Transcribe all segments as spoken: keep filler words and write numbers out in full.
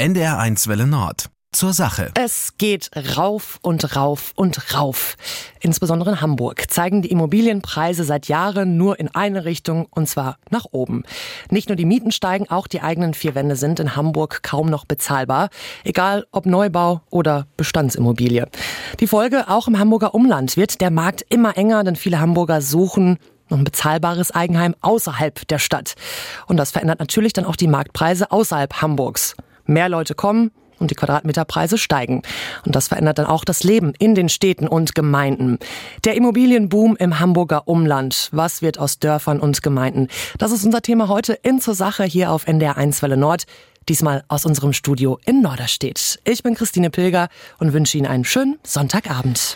N D R eins Welle Nord. Zur Sache. Es geht rauf und rauf und rauf. Insbesondere in Hamburg zeigen die Immobilienpreise seit Jahren nur in eine Richtung, und zwar nach oben. Nicht nur die Mieten steigen, auch die eigenen vier Wände sind in Hamburg kaum noch bezahlbar. Egal ob Neubau oder Bestandsimmobilie. Die Folge: auch im Hamburger Umland wird der Markt immer enger, denn viele Hamburger suchen noch ein bezahlbares Eigenheim außerhalb der Stadt. Und das verändert natürlich dann auch die Marktpreise außerhalb Hamburgs. Mehr Leute kommen und die Quadratmeterpreise steigen. Und das verändert dann auch das Leben in den Städten und Gemeinden. Der Immobilienboom im Hamburger Umland. Was wird aus Dörfern und Gemeinden? Das ist unser Thema heute in Zur Sache hier auf N D R eins Welle Nord. Diesmal aus unserem Studio in Norderstedt. Ich bin Christine Pilger und wünsche Ihnen einen schönen Sonntagabend.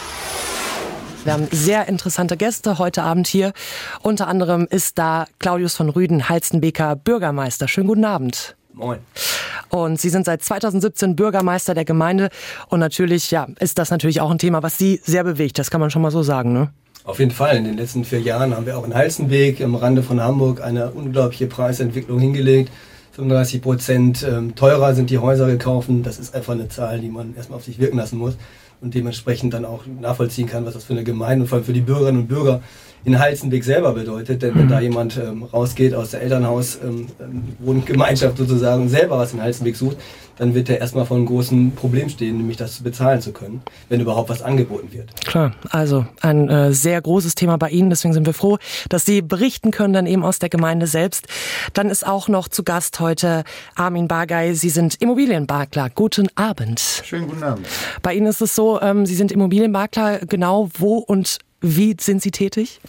Wir haben sehr interessante Gäste heute Abend hier. Unter anderem ist da Claudius von Rüden, Halstenbeker Bürgermeister. Schönen guten Abend. Moin. Und Sie sind seit zweitausendsiebzehn Bürgermeister der Gemeinde. Und natürlich, ja, ist das natürlich auch ein Thema, was Sie sehr bewegt. Das kann man schon mal so sagen, ne? Auf jeden Fall. In den letzten vier Jahren haben wir auch in Halstenbek am Rande von Hamburg eine unglaubliche Preisentwicklung hingelegt. fünfunddreißig Prozent teurer sind die Häuser gekauft. Das ist einfach eine Zahl, die man erstmal auf sich wirken lassen muss und dementsprechend dann auch nachvollziehen kann, was das für eine Gemeinde und vor allem für die Bürgerinnen und Bürger in Halstenbek selber bedeutet. Denn wenn mhm. da jemand ähm, rausgeht aus der Elternhaus, ähm, Wohngemeinschaft sozusagen, und selber was in Halstenbek sucht, dann wird er erstmal vor einem großen Problem stehen, nämlich das bezahlen zu können, wenn überhaupt was angeboten wird. Klar, also ein äh, sehr großes Thema bei Ihnen, deswegen sind wir froh, dass Sie berichten können, dann eben aus der Gemeinde selbst. Dann ist auch noch zu Gast heute Armin Bargay. Sie sind Immobilienmakler. Guten Abend. Schönen guten Abend. Bei Ihnen ist es so, ähm, Sie sind Immobilienmakler. Genau wo und wie sind Sie tätig?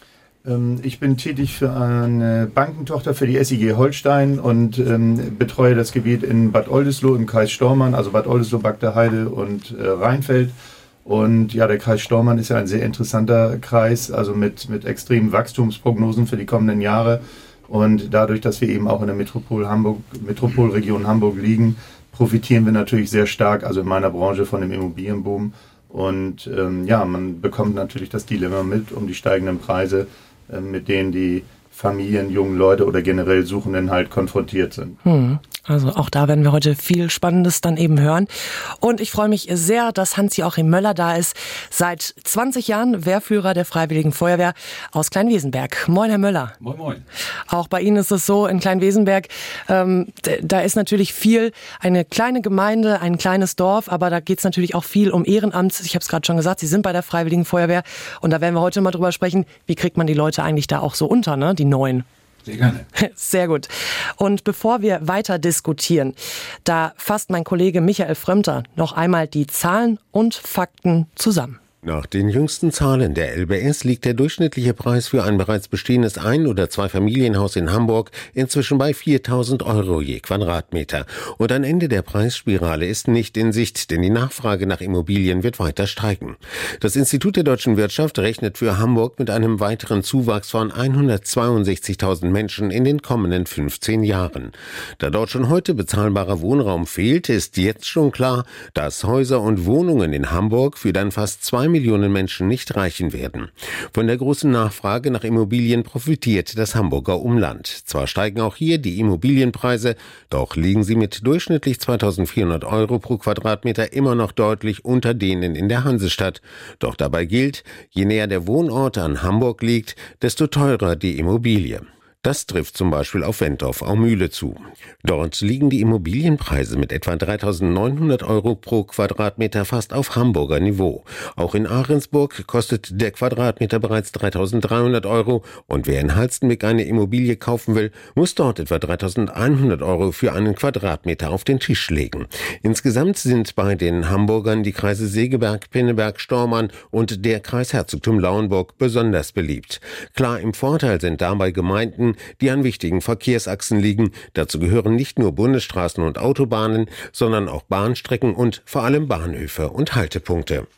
Ich bin tätig für eine Bankentochter für die S I G Holstein und ähm, betreue das Gebiet in Bad Oldesloe im Kreis Stormarn, also Bad Oldesloe, Bagdaheide und äh, Rheinfeld. Und ja, der Kreis Stormarn ist ja ein sehr interessanter Kreis, also mit, mit extremen Wachstumsprognosen für die kommenden Jahre. Und dadurch, dass wir eben auch in der Metropol Hamburg, Metropolregion Hamburg liegen, profitieren wir natürlich sehr stark, also in meiner Branche, von dem Immobilienboom. Und ähm, ja, man bekommt natürlich das Dilemma mit um die steigenden Preise, äh, mit denen die Familien, jungen Leute oder generell Suchenden halt konfrontiert sind. Hm. Also auch da werden wir heute viel Spannendes dann eben hören. Und ich freue mich sehr, dass Hans-Joachim Möller da ist. Seit zwanzig Jahren Wehrführer der Freiwilligen Feuerwehr aus Kleinwesenberg. Moin, Herr Möller. Moin, moin. Auch bei Ihnen ist es so, in Kleinwesenberg, ähm, da ist natürlich viel, eine kleine Gemeinde, ein kleines Dorf, aber da geht es natürlich auch viel um Ehrenamt. Ich habe es gerade schon gesagt, Sie sind bei der Freiwilligen Feuerwehr. Und da werden wir heute mal drüber sprechen, wie kriegt man die Leute eigentlich da auch so unter, ne? Die Neuen. Sehr gerne. Sehr gut. Und bevor wir weiter diskutieren, da fasst mein Kollege Michael Frömmter noch einmal die Zahlen und Fakten zusammen. Nach den jüngsten Zahlen der L B S liegt der durchschnittliche Preis für ein bereits bestehendes Ein- oder Zweifamilienhaus in Hamburg inzwischen bei viertausend Euro je Quadratmeter. Und ein Ende der Preisspirale ist nicht in Sicht, denn die Nachfrage nach Immobilien wird weiter steigen. Das Institut der deutschen Wirtschaft rechnet für Hamburg mit einem weiteren Zuwachs von hundertzweiundsechzigtausend Menschen in den kommenden fünfzehn Jahren. Da dort schon heute bezahlbarer Wohnraum fehlt, ist jetzt schon klar, dass Häuser und Wohnungen in Hamburg für dann fast zwei Millionen Menschen nicht reichen werden. Von der großen Nachfrage nach Immobilien profitiert das Hamburger Umland. Zwar steigen auch hier die Immobilienpreise, doch liegen sie mit durchschnittlich zweitausendvierhundert Euro pro Quadratmeter immer noch deutlich unter denen in der Hansestadt. Doch dabei gilt, je näher der Wohnort an Hamburg liegt, desto teurer die Immobilie. Das trifft zum Beispiel auf Wentorf-Aumühle zu. Dort liegen die Immobilienpreise mit etwa dreitausendneunhundert Euro pro Quadratmeter fast auf Hamburger Niveau. Auch in Ahrensburg kostet der Quadratmeter bereits dreitausenddreihundert Euro und wer in Halstenbek eine Immobilie kaufen will, muss dort etwa dreitausendeinhundert Euro für einen Quadratmeter auf den Tisch legen. Insgesamt sind bei den Hamburgern die Kreise Segeberg, Pinneberg, Stormarn und der Kreis Herzogtum Lauenburg besonders beliebt. Klar im Vorteil sind dabei Gemeinden, die an wichtigen Verkehrsachsen liegen. Dazu gehören nicht nur Bundesstraßen und Autobahnen, sondern auch Bahnstrecken und vor allem Bahnhöfe und Haltepunkte.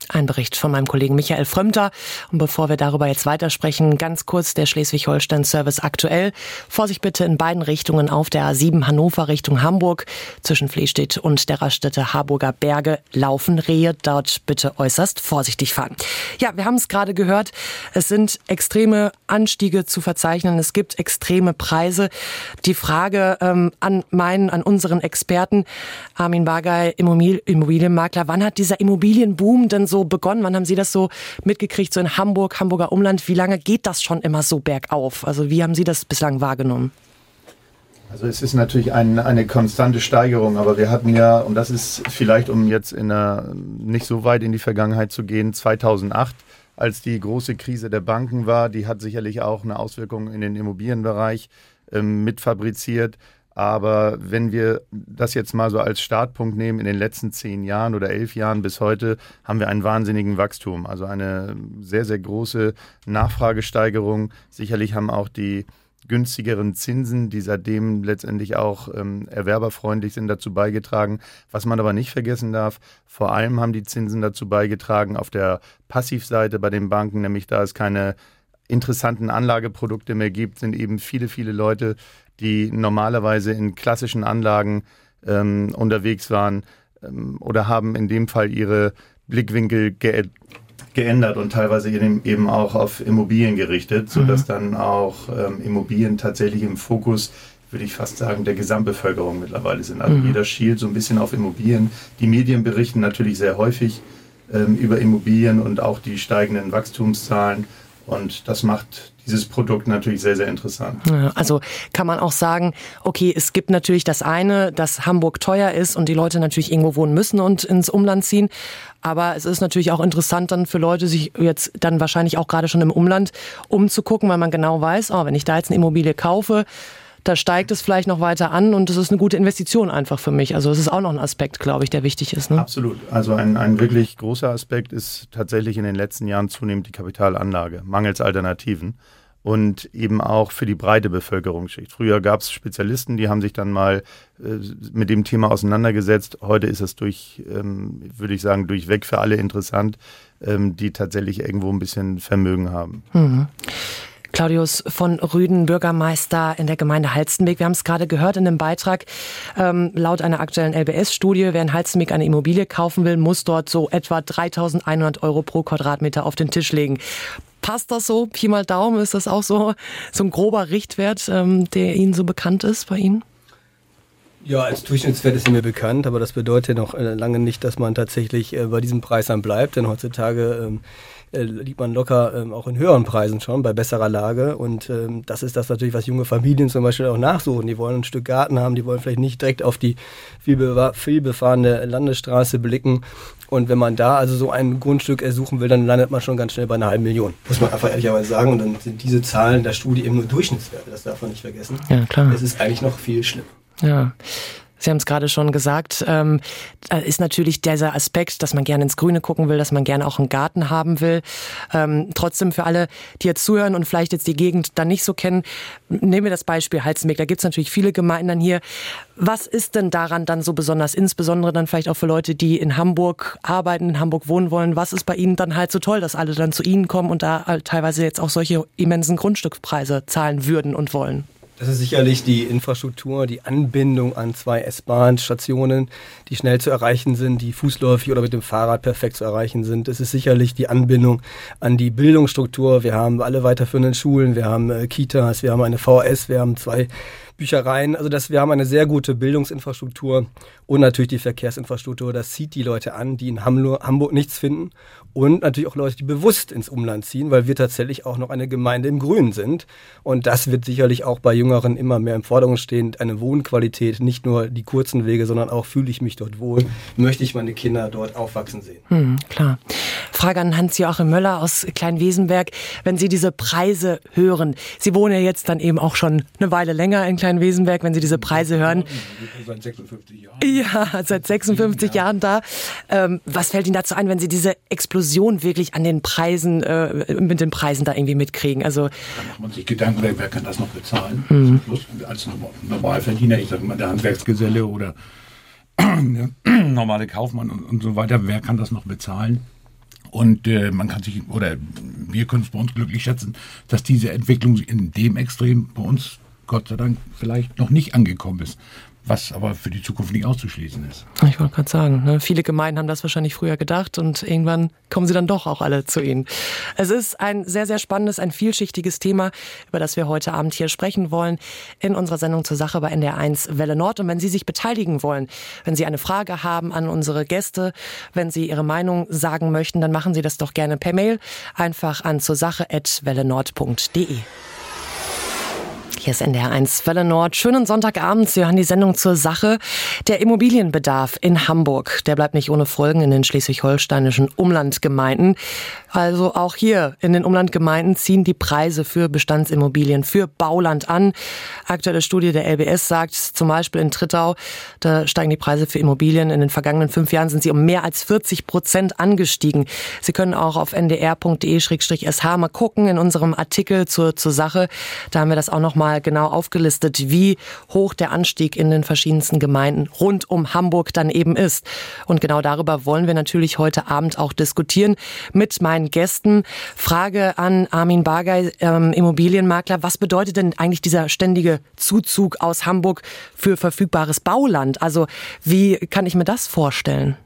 Ein Bericht von meinem Kollegen Michael Frömmter. Und bevor wir darüber jetzt weitersprechen, ganz kurz der Schleswig-Holstein-Service aktuell. Vorsicht bitte in beiden Richtungen auf der A sieben Hannover Richtung Hamburg. Zwischen Flehstedt und der Raststätte Harburger Berge laufen Rehe. Dort bitte äußerst vorsichtig fahren. Ja, wir haben es gerade gehört. Es sind extreme Anstiege zu verzeichnen. Es gibt extreme Preise. Die Frage ähm, an meinen, an unseren Experten, Armin Bagay, Immobilienmakler, wann hat dieser Immobilienboom denn so begonnen? Wann haben Sie das so mitgekriegt, so in Hamburg, Hamburger Umland? Wie lange geht das schon immer so bergauf? Also wie haben Sie das bislang wahrgenommen? Also es ist natürlich ein, eine konstante Steigerung, aber wir hatten ja, und das ist vielleicht, um jetzt in einer, nicht so weit in die Vergangenheit zu gehen, zweitausendacht, als die große Krise der Banken war, die hat sicherlich auch eine Auswirkung in den Immobilienbereich ähm, mitfabriziert. Aber wenn wir das jetzt mal so als Startpunkt nehmen, in den letzten zehn Jahren oder elf Jahren bis heute, haben wir einen wahnsinnigen Wachstum. Also eine sehr, sehr große Nachfragesteigerung. Sicherlich haben auch die günstigeren Zinsen, die seitdem letztendlich auch ähm, erwerberfreundlich sind, dazu beigetragen. Was man aber nicht vergessen darf, vor allem haben die Zinsen dazu beigetragen auf der Passivseite bei den Banken, nämlich da es keine interessanten Anlageprodukte mehr gibt, sind eben viele, viele Leute, die normalerweise in klassischen Anlagen ähm, unterwegs waren ähm, oder haben in dem Fall ihre Blickwinkel ge- geändert und teilweise eben auch auf Immobilien gerichtet, sodass mhm. dann auch ähm, Immobilien tatsächlich im Fokus, würde ich fast sagen, der Gesamtbevölkerung mittlerweile sind. Also mhm. jeder schielt so ein bisschen auf Immobilien. Die Medien berichten natürlich sehr häufig ähm, über Immobilien und auch die steigenden Wachstumszahlen. Und das macht dieses Produkt natürlich sehr, sehr interessant. Ja, also kann man auch sagen, okay, es gibt natürlich das eine, dass Hamburg teuer ist und die Leute natürlich irgendwo wohnen müssen und ins Umland ziehen. Aber es ist natürlich auch interessant dann für Leute, sich jetzt dann wahrscheinlich auch gerade schon im Umland umzugucken, weil man genau weiß, oh, wenn ich da jetzt eine Immobilie kaufe, da steigt es vielleicht noch weiter an und das ist eine gute Investition einfach für mich. Also es ist auch noch ein Aspekt, glaube ich, der wichtig ist. Ne? Absolut. Also ein, ein wirklich großer Aspekt ist tatsächlich in den letzten Jahren zunehmend die Kapitalanlage, mangels Alternativen und eben auch für die breite Bevölkerungsschicht. Früher gab es Spezialisten, die haben sich dann mal äh, mit dem Thema auseinandergesetzt. Heute ist es durch, ähm, würde ich sagen, durchweg für alle interessant, ähm, die tatsächlich irgendwo ein bisschen Vermögen haben. Mhm. Claudius von Rüden, Bürgermeister in der Gemeinde Halstenbek. Wir haben es gerade gehört in dem Beitrag. Ähm, laut einer aktuellen L B S-Studie, wer in Halstenbek eine Immobilie kaufen will, muss dort so etwa dreitausendeinhundert Euro pro Quadratmeter auf den Tisch legen. Passt das so? Pi mal Daumen, ist das auch so, so ein grober Richtwert, ähm, der Ihnen so bekannt ist bei Ihnen? Ja, als Durchschnittswert ist mir bekannt, aber das bedeutet noch lange nicht, dass man tatsächlich äh, bei diesem Preis dann bleibt, denn heutzutage ähm, äh, liegt man locker ähm, auch in höheren Preisen schon, bei besserer Lage und ähm, das ist das natürlich, was junge Familien zum Beispiel auch nachsuchen. Die wollen ein Stück Garten haben, die wollen vielleicht nicht direkt auf die vielbefahrene Landesstraße blicken und wenn man da also so ein Grundstück ersuchen will, dann landet man schon ganz schnell bei einer halben Million. Muss man einfach ehrlicherweise sagen und dann sind diese Zahlen der Studie eben nur Durchschnittswerte, das darf man nicht vergessen. Ja, klar. Es ist eigentlich noch viel schlimmer. Ja, Sie haben es gerade schon gesagt, ähm, ist natürlich dieser Aspekt, dass man gerne ins Grüne gucken will, dass man gerne auch einen Garten haben will. Ähm, trotzdem für alle, die jetzt zuhören und vielleicht jetzt die Gegend dann nicht so kennen, nehmen wir das Beispiel Halstenbek, da gibt es natürlich viele Gemeinden dann hier. Was ist denn daran dann so besonders, insbesondere dann vielleicht auch für Leute, die in Hamburg arbeiten, in Hamburg wohnen wollen, was ist bei Ihnen dann halt so toll, dass alle dann zu Ihnen kommen und da halt teilweise jetzt auch solche immensen Grundstückspreise zahlen würden und wollen? Das ist sicherlich die Infrastruktur, die Anbindung an zwei S-Bahn-Stationen, die schnell zu erreichen sind, die fußläufig oder mit dem Fahrrad perfekt zu erreichen sind. Es ist sicherlich die Anbindung an die Bildungsstruktur. Wir haben alle weiterführenden Schulen, wir haben äh, Kitas, wir haben eine V H S, wir haben zwei Büchereien. Also das, wir haben eine sehr gute Bildungsinfrastruktur und natürlich die Verkehrsinfrastruktur. Das zieht die Leute an, die in Hamburg nichts finden und natürlich auch Leute, die bewusst ins Umland ziehen, weil wir tatsächlich auch noch eine Gemeinde im Grünen sind. Und das wird sicherlich auch bei Jüngeren immer mehr im Vordergrund stehen. Eine Wohnqualität, nicht nur die kurzen Wege, sondern auch fühle ich mich dort wohl, möchte ich meine Kinder dort aufwachsen sehen. Hm, klar. Frage an Hans-Joachim Möller aus Kleinwesenberg. Wenn Sie diese Preise hören, Sie wohnen ja jetzt dann eben auch schon eine Weile länger in Kleinwesenberg, wenn Sie diese Preise hören. Seit sechsundfünfzig Jahren. Ja, seit sechsundfünfzig Jahren da. Ähm, was fällt Ihnen dazu ein, wenn Sie diese Explosion wirklich an den Preisen, äh, mit den Preisen da irgendwie mitkriegen? Also, da macht man sich Gedanken, wer kann das noch bezahlen? Mhm. Als Normalverdiener, ich sage mal der Handwerksgeselle oder der normale Kaufmann und, und so weiter, wer kann das noch bezahlen? Und äh, man kann sich, oder wir können es bei uns glücklich schätzen, dass diese Entwicklung in dem Extrem bei uns Gott sei Dank vielleicht noch nicht angekommen ist, was aber für die Zukunft nicht auszuschließen ist. Ich wollte gerade sagen, ne, viele Gemeinden haben das wahrscheinlich früher gedacht und irgendwann kommen sie dann doch auch alle zu Ihnen. Es ist ein sehr, sehr spannendes, ein vielschichtiges Thema, über das wir heute Abend hier sprechen wollen in unserer Sendung zur Sache bei N D R eins Welle Nord. Und wenn Sie sich beteiligen wollen, wenn Sie eine Frage haben an unsere Gäste, wenn Sie Ihre Meinung sagen möchten, dann machen Sie das doch gerne per Mail, einfach an zur sache at welle nord punkt de. Hier ist N D R eins Welle Nord. Schönen Sonntagabend. Sie hören die Sendung zur Sache. Der Immobilienbedarf in Hamburg, der bleibt nicht ohne Folgen in den schleswig-holsteinischen Umlandgemeinden. Also auch hier in den Umlandgemeinden ziehen die Preise für Bestandsimmobilien, für Bauland an. Aktuelle Studie der L B S sagt zum Beispiel in Trittau, da steigen die Preise für Immobilien. In den vergangenen fünf Jahren sind sie um mehr als vierzig Prozent angestiegen. Sie können auch auf n d r punkt de slash s h mal gucken in unserem Artikel zur, zur Sache. Da haben wir das auch noch mal genau aufgelistet, wie hoch der Anstieg in den verschiedensten Gemeinden rund um Hamburg dann eben ist. Und genau darüber wollen wir natürlich heute Abend auch diskutieren mit meinen Gästen. Frage an Armin Bargay, ähm, Immobilienmakler. Was bedeutet denn eigentlich dieser ständige Zuzug aus Hamburg für verfügbares Bauland? Also wie kann ich mir das vorstellen?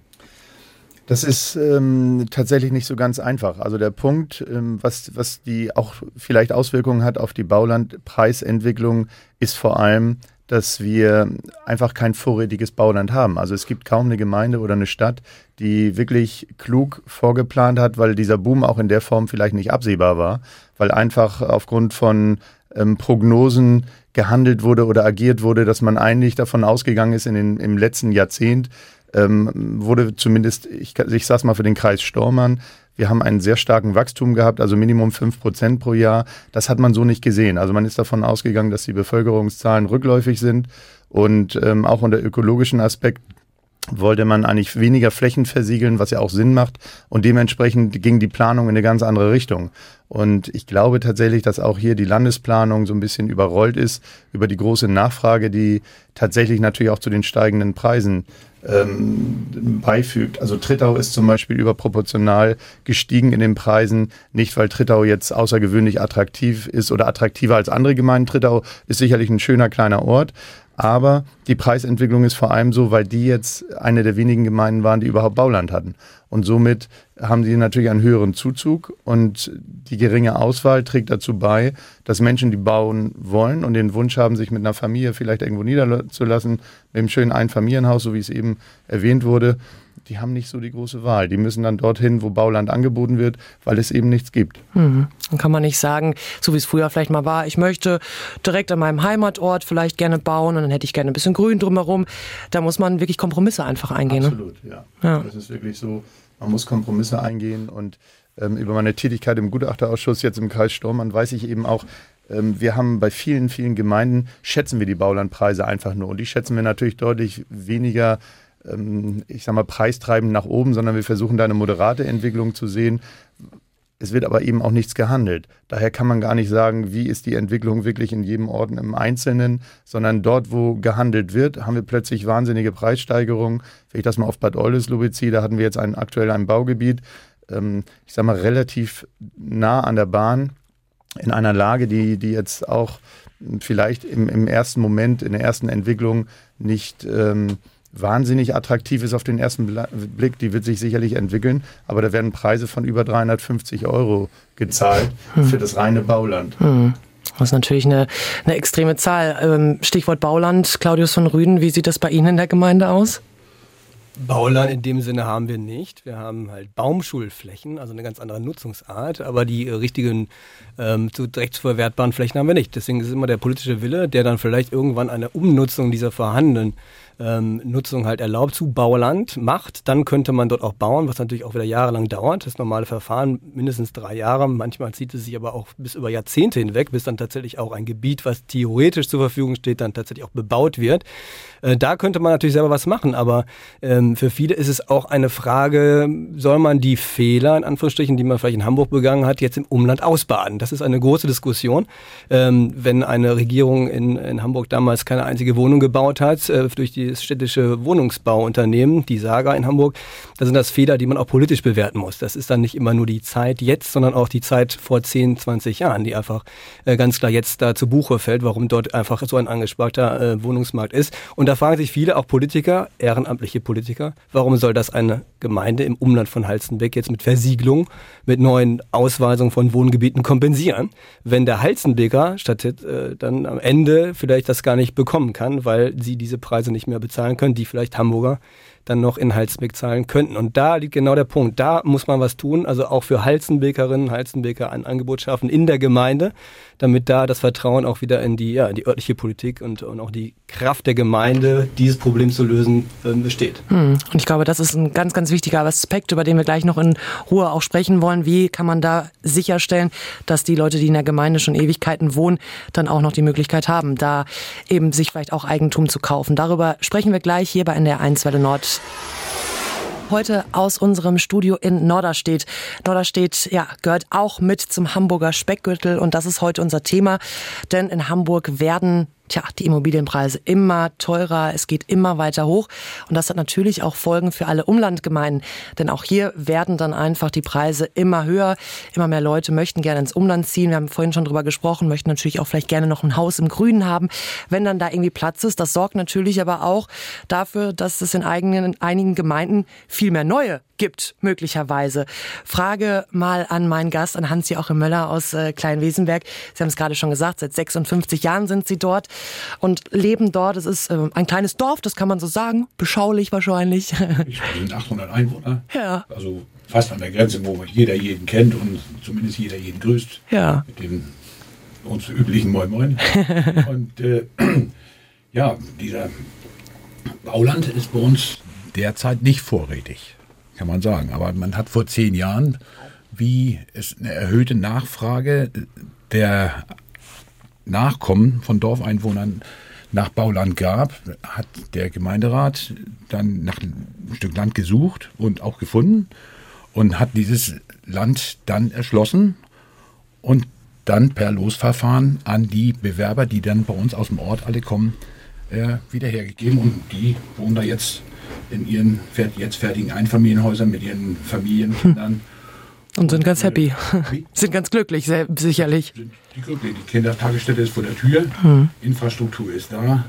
Das ist ähm, tatsächlich nicht so ganz einfach. Also der Punkt, ähm, was, was die auch vielleicht Auswirkungen hat auf die Baulandpreisentwicklung, ist vor allem, dass wir einfach kein vorrätiges Bauland haben. Also es gibt kaum eine Gemeinde oder eine Stadt, die wirklich klug vorgeplant hat, weil dieser Boom auch in der Form vielleicht nicht absehbar war, weil einfach aufgrund von ähm, Prognosen gehandelt wurde oder agiert wurde, dass man eigentlich davon ausgegangen ist in den, im letzten Jahrzehnt, Ähm, wurde zumindest, ich, ich sag's mal für den Kreis Stormarn, wir haben einen sehr starken Wachstum gehabt, also Minimum fünf Prozent pro Jahr. Das hat man so nicht gesehen. Also man ist davon ausgegangen, dass die Bevölkerungszahlen rückläufig sind und ähm, auch unter ökologischen Aspekt wollte man eigentlich weniger Flächen versiegeln, was ja auch Sinn macht. Und dementsprechend ging die Planung in eine ganz andere Richtung. Und ich glaube tatsächlich, dass auch hier die Landesplanung so ein bisschen überrollt ist über die große Nachfrage, die tatsächlich natürlich auch zu den steigenden Preisen ähm, beifügt. Also Trittau ist zum Beispiel überproportional gestiegen in den Preisen. Nicht, weil Trittau jetzt außergewöhnlich attraktiv ist oder attraktiver als andere Gemeinden. Trittau ist sicherlich ein schöner kleiner Ort. Aber die Preisentwicklung ist vor allem so, weil die jetzt eine der wenigen Gemeinden waren, die überhaupt Bauland hatten. Und somit haben sie natürlich einen höheren Zuzug und die geringe Auswahl trägt dazu bei, dass Menschen, die bauen wollen und den Wunsch haben, sich mit einer Familie vielleicht irgendwo niederzulassen, mit einem schönen Einfamilienhaus, so wie es eben erwähnt wurde, die haben nicht so die große Wahl. Die müssen dann dorthin, wo Bauland angeboten wird, weil es eben nichts gibt. Mhm. Dann kann man nicht sagen, so wie es früher vielleicht mal war, ich möchte direkt an meinem Heimatort vielleicht gerne bauen und dann hätte ich gerne ein bisschen Grün drumherum. Da muss man wirklich Kompromisse einfach eingehen. Absolut, ne? ja. ja. Das ist wirklich so, man muss Kompromisse eingehen und ähm, über meine Tätigkeit im Gutachterausschuss jetzt im Kreis Stormarn weiß ich eben auch, ähm, wir haben bei vielen, vielen Gemeinden, schätzen wir die Baulandpreise einfach nur und die schätzen wir natürlich deutlich weniger ich sag mal, preistreibend nach oben, sondern wir versuchen da eine moderate Entwicklung zu sehen. Es wird aber eben auch nichts gehandelt. Daher kann man gar nicht sagen, wie ist die Entwicklung wirklich in jedem Ort im Einzelnen, sondern dort, wo gehandelt wird, haben wir plötzlich wahnsinnige Preissteigerungen. Wenn ich das mal auf Bad Oldesloe beziehe, da hatten wir jetzt ein, aktuell ein Baugebiet, ähm, ich sag mal, relativ nah an der Bahn, in einer Lage, die, die jetzt auch vielleicht im, im ersten Moment, in der ersten Entwicklung nicht ähm, wahnsinnig attraktiv ist auf den ersten Blick, die wird sich sicherlich entwickeln, aber da werden Preise von über dreihundertfünfzig Euro gezahlt hm. für das reine Bauland. Hm. Das ist natürlich eine, eine extreme Zahl. Stichwort Bauland, Claudius von Rüden, wie sieht das bei Ihnen in der Gemeinde aus? Bauland in dem Sinne haben wir nicht. Wir haben halt Baumschulflächen, also eine ganz andere Nutzungsart, aber die äh, richtigen ähm, zu direkt zu verwertbaren Flächen haben wir nicht. Deswegen ist es immer der politische Wille, der dann vielleicht irgendwann eine Umnutzung dieser vorhandenen ähm, Nutzung halt erlaubt zu Bauland macht. Dann könnte man dort auch bauen, was natürlich auch wieder jahrelang dauert. Das normale Verfahren mindestens drei Jahre. Manchmal zieht es sich aber auch bis über Jahrzehnte hinweg, bis dann tatsächlich auch ein Gebiet, was theoretisch zur Verfügung steht, dann tatsächlich auch bebaut wird. Äh, da könnte man natürlich selber was machen, aber ähm, für viele ist es auch eine Frage, soll man die Fehler, in Anführungsstrichen, die man vielleicht in Hamburg begangen hat, jetzt im Umland ausbaden? Das ist eine große Diskussion. Ähm, wenn eine Regierung in, in Hamburg damals keine einzige Wohnung gebaut hat, äh, durch die dieses städtische Wohnungsbauunternehmen, die Saga in Hamburg, da sind das Fehler, die man auch politisch bewerten muss. Das ist dann nicht immer nur die Zeit jetzt, sondern auch die Zeit vor zehn, zwanzig Jahren, die einfach äh, ganz klar jetzt da zu Buche fällt, warum dort einfach so ein angesparter äh, Wohnungsmarkt ist. Und da fragen sich viele, auch Politiker, ehrenamtliche Politiker, warum soll das eine Gemeinde im Umland von Halstenbek jetzt mit Versiegelung, mit neuen Ausweisungen von Wohngebieten kompensieren, wenn der Halstenbeker statt äh, dann am Ende vielleicht das gar nicht bekommen kann, weil sie diese Preise nicht mehr bezahlen können, die vielleicht Hamburger dann noch in Halstenbek zahlen könnten. Und da liegt genau der Punkt. Da muss man was tun, also auch für Halstenbekerinnen, Halstenbeker ein Angebot schaffen in der Gemeinde, damit da das Vertrauen auch wieder in die, ja, in die örtliche Politik und, und auch die Kraft der Gemeinde, dieses Problem zu lösen, äh, besteht. Hm. Und ich glaube, das ist ein ganz, ganz wichtiger Aspekt, über den wir gleich noch in Ruhe auch sprechen wollen. Wie kann man da sicherstellen, dass die Leute, die in der Gemeinde schon Ewigkeiten wohnen, dann auch noch die Möglichkeit haben, da eben sich vielleicht auch Eigentum zu kaufen. Darüber sprechen wir gleich hier bei N D R eins Welle Nord. Heute aus unserem Studio in Norderstedt. Norderstedt, ja, gehört auch mit zum Hamburger Speckgürtel und das ist heute unser Thema, denn in Hamburg werden Tja, die Immobilienpreise immer teurer, es geht immer weiter hoch und das hat natürlich auch Folgen für alle Umlandgemeinden, denn auch hier werden dann einfach die Preise immer höher, immer mehr Leute möchten gerne ins Umland ziehen, wir haben vorhin schon drüber gesprochen, möchten natürlich auch vielleicht gerne noch ein Haus im Grünen haben, wenn dann da irgendwie Platz ist. Das sorgt natürlich aber auch dafür, dass es in, eigenen, in einigen Gemeinden viel mehr neue gibt, möglicherweise. Frage mal an meinen Gast, an Hans-Joachim Möller aus äh, Kleinwesenberg. Sie haben es gerade schon gesagt, seit sechsundfünfzig Jahren sind Sie dort und leben dort. Es ist äh, ein kleines Dorf, das kann man so sagen, beschaulich wahrscheinlich. Ich sind achthundert Einwohner, ja. Also fast an der Grenze, wo jeder jeden kennt und zumindest jeder jeden grüßt. Ja. Mit dem uns üblichen Moin Moin. Und äh, ja, dieser Bauland ist bei uns derzeit nicht vorrätig, kann man sagen. Aber man hat vor zehn Jahren, wie es eine erhöhte Nachfrage der Nachkommen von Dorfeinwohnern nach Bauland gab, hat der Gemeinderat dann nach ein Stück Land gesucht und auch gefunden und hat dieses Land dann erschlossen und dann per Losverfahren an die Bewerber, die dann bei uns aus dem Ort alle kommen, äh, wieder hergegeben. Und die wohnen da jetzt in ihren jetzt fertigen Einfamilienhäusern mit ihren Familienkindern. Und sind ganz happy. Sind ganz glücklich, sehr, sicherlich. Sind die glücklich. Die Kindertagesstätte ist vor der Tür, hm. Infrastruktur ist da.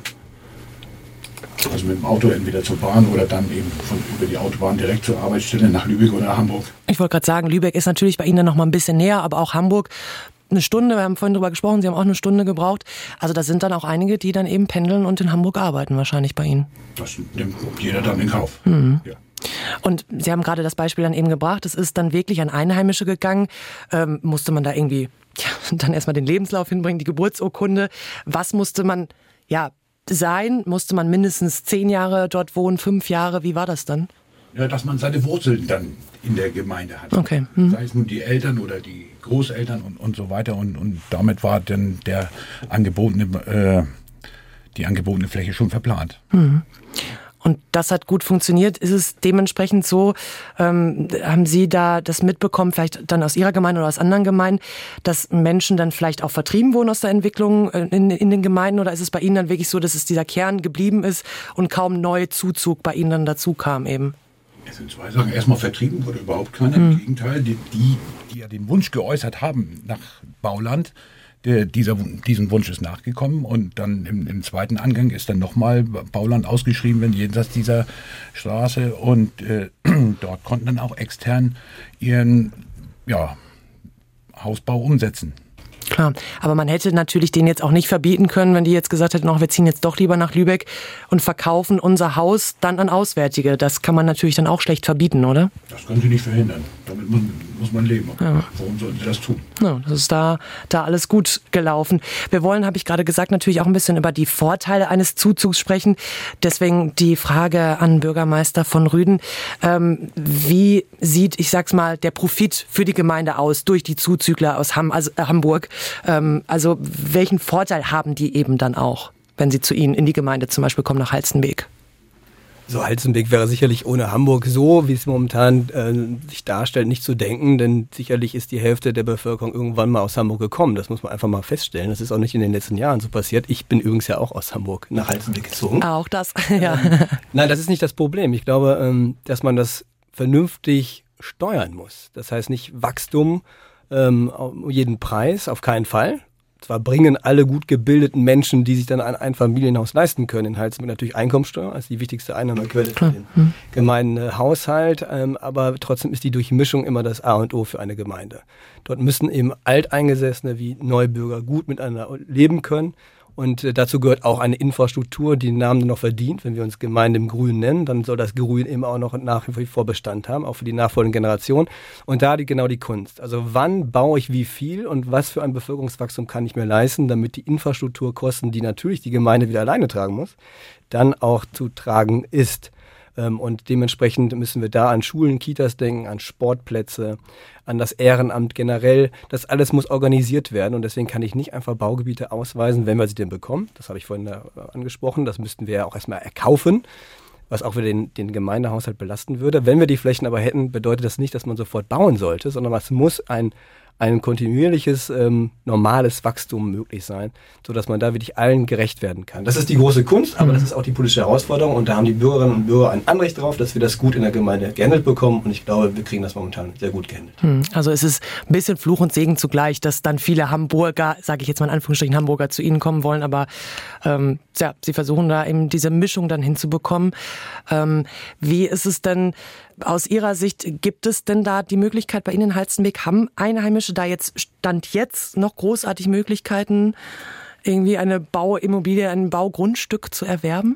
Also mit dem Auto entweder zur Bahn oder dann eben von über die Autobahn direkt zur Arbeitsstelle nach Lübeck oder Hamburg. Ich wollte gerade sagen, Lübeck ist natürlich bei Ihnen dann noch mal ein bisschen näher, aber auch Hamburg eine Stunde, wir haben vorhin drüber gesprochen, Sie haben auch eine Stunde gebraucht. Also da sind dann auch einige, die dann eben pendeln und in Hamburg arbeiten wahrscheinlich bei Ihnen. Das nimmt jeder dann in Kauf. Mhm. Ja. Und Sie haben gerade das Beispiel dann eben gebracht, es ist dann wirklich an Einheimische gegangen. Ähm, musste man da irgendwie ja, dann erstmal den Lebenslauf hinbringen, die Geburtsurkunde. Was musste man ja sein? Musste man mindestens zehn Jahre dort wohnen, fünf Jahre? Wie war das dann? Ja, dass man seine Wurzeln dann in der Gemeinde hat. Okay. Hm. Sei es nun die Eltern oder die Großeltern und, und so weiter. Und, und damit war dann der angebotene, äh, die angebotene Fläche schon verplant. Hm. Und das hat gut funktioniert. Ist es dementsprechend so, ähm, haben Sie da das mitbekommen, vielleicht dann aus Ihrer Gemeinde oder aus anderen Gemeinden, dass Menschen dann vielleicht auch vertrieben wurden aus der Entwicklung in, in den Gemeinden? Oder ist es bei Ihnen dann wirklich so, dass es dieser Kern geblieben ist und kaum neuer Zuzug bei Ihnen dann dazu kam eben? Es sind zwei Sachen. Erstmal vertrieben wurde überhaupt keiner. Hm. Im Gegenteil, die, die, die ja den Wunsch geäußert haben nach Bauland, Der, dieser, diesen Wunsch ist nachgekommen und dann im, im zweiten Angang ist dann nochmal Bauland ausgeschrieben, wenn jenseits dieser Straße und äh, dort konnten dann auch extern ihren ja, Hausbau umsetzen. Klar, aber man hätte natürlich denen jetzt auch nicht verbieten können, wenn die jetzt gesagt hätten, oh, wir ziehen jetzt doch lieber nach Lübeck und verkaufen unser Haus dann an Auswärtige. Das kann man natürlich dann auch schlecht verbieten, oder? Das können sie nicht verhindern. Damit muss, muss man leben. Ja. Warum sollten sie das tun? Ja, das ist da, da alles gut gelaufen. Wir wollen, habe ich gerade gesagt, natürlich auch ein bisschen über die Vorteile eines Zuzugs sprechen. Deswegen die Frage an Bürgermeister von Rüden. Ähm, wie sieht, ich sag's mal, der Profit für die Gemeinde aus durch die Zuzügler aus Ham, also, äh, Hamburg? Ähm, also welchen Vorteil haben die eben dann auch, wenn sie zu Ihnen in die Gemeinde zum Beispiel kommen nach Halstenbek? So Halstenbek wäre sicherlich ohne Hamburg so, wie es momentan äh, sich darstellt, nicht zu denken, denn sicherlich ist die Hälfte der Bevölkerung irgendwann mal aus Hamburg gekommen. Das muss man einfach mal feststellen. Das ist auch nicht in den letzten Jahren so passiert. Ich bin übrigens ja auch aus Hamburg nach Halstenbek gezogen. Auch das, ja. Ähm, nein, das ist nicht das Problem. Ich glaube, ähm, dass man das vernünftig steuern muss. Das heißt nicht Wachstum ähm, um jeden Preis, auf keinen Fall. Zwar bringen alle gut gebildeten Menschen, die sich dann ein Einfamilienhaus leisten können, in Halstenbek natürlich Einkommensteuer als die wichtigste Einnahmequelle für den hm. Gemeindehaushalt, ähm, aber trotzdem ist die Durchmischung immer das A und O für eine Gemeinde. Dort müssen eben Alteingesessene wie Neubürger gut miteinander leben können. Und äh, dazu gehört auch eine Infrastruktur, die den Namen noch verdient. Wenn wir uns Gemeinde im Grün nennen, dann soll das Grün eben auch noch nach wie vor Bestand haben, auch für die nachfolgende Generation. Und da liegt genau die Kunst. Also wann baue ich wie viel und was für ein Bevölkerungswachstum kann ich mir leisten, damit die Infrastrukturkosten, die natürlich die Gemeinde wieder alleine tragen muss, dann auch zu tragen ist. Und dementsprechend müssen wir da an Schulen, Kitas denken, an Sportplätze, an das Ehrenamt generell. Das alles muss organisiert werden und deswegen kann ich nicht einfach Baugebiete ausweisen, wenn wir sie denn bekommen. Das habe ich vorhin da angesprochen. Das müssten wir ja auch erstmal erkaufen, was auch wieder den, den Gemeindehaushalt belasten würde. Wenn wir die Flächen aber hätten, bedeutet das nicht, dass man sofort bauen sollte, sondern es muss ein ein kontinuierliches, ähm, normales Wachstum möglich sein, sodass man da wirklich allen gerecht werden kann. Das ist die große Kunst, aber das ist auch die politische Herausforderung und da haben die Bürgerinnen und Bürger ein Anrecht drauf, dass wir das gut in der Gemeinde gehandelt bekommen und ich glaube, wir kriegen das momentan sehr gut gehandelt. Also es ist ein bisschen Fluch und Segen zugleich, dass dann viele Hamburger, sage ich jetzt mal in Anführungsstrichen, Hamburger zu Ihnen kommen wollen, aber ähm, ja, Sie versuchen da eben diese Mischung dann hinzubekommen. Ähm, wie ist es denn aus Ihrer Sicht, gibt es denn da die Möglichkeit bei Ihnen in Halstenbek, haben Einheimische da jetzt, Stand jetzt noch großartig Möglichkeiten, irgendwie eine Bauimmobilie, ein Baugrundstück zu erwerben?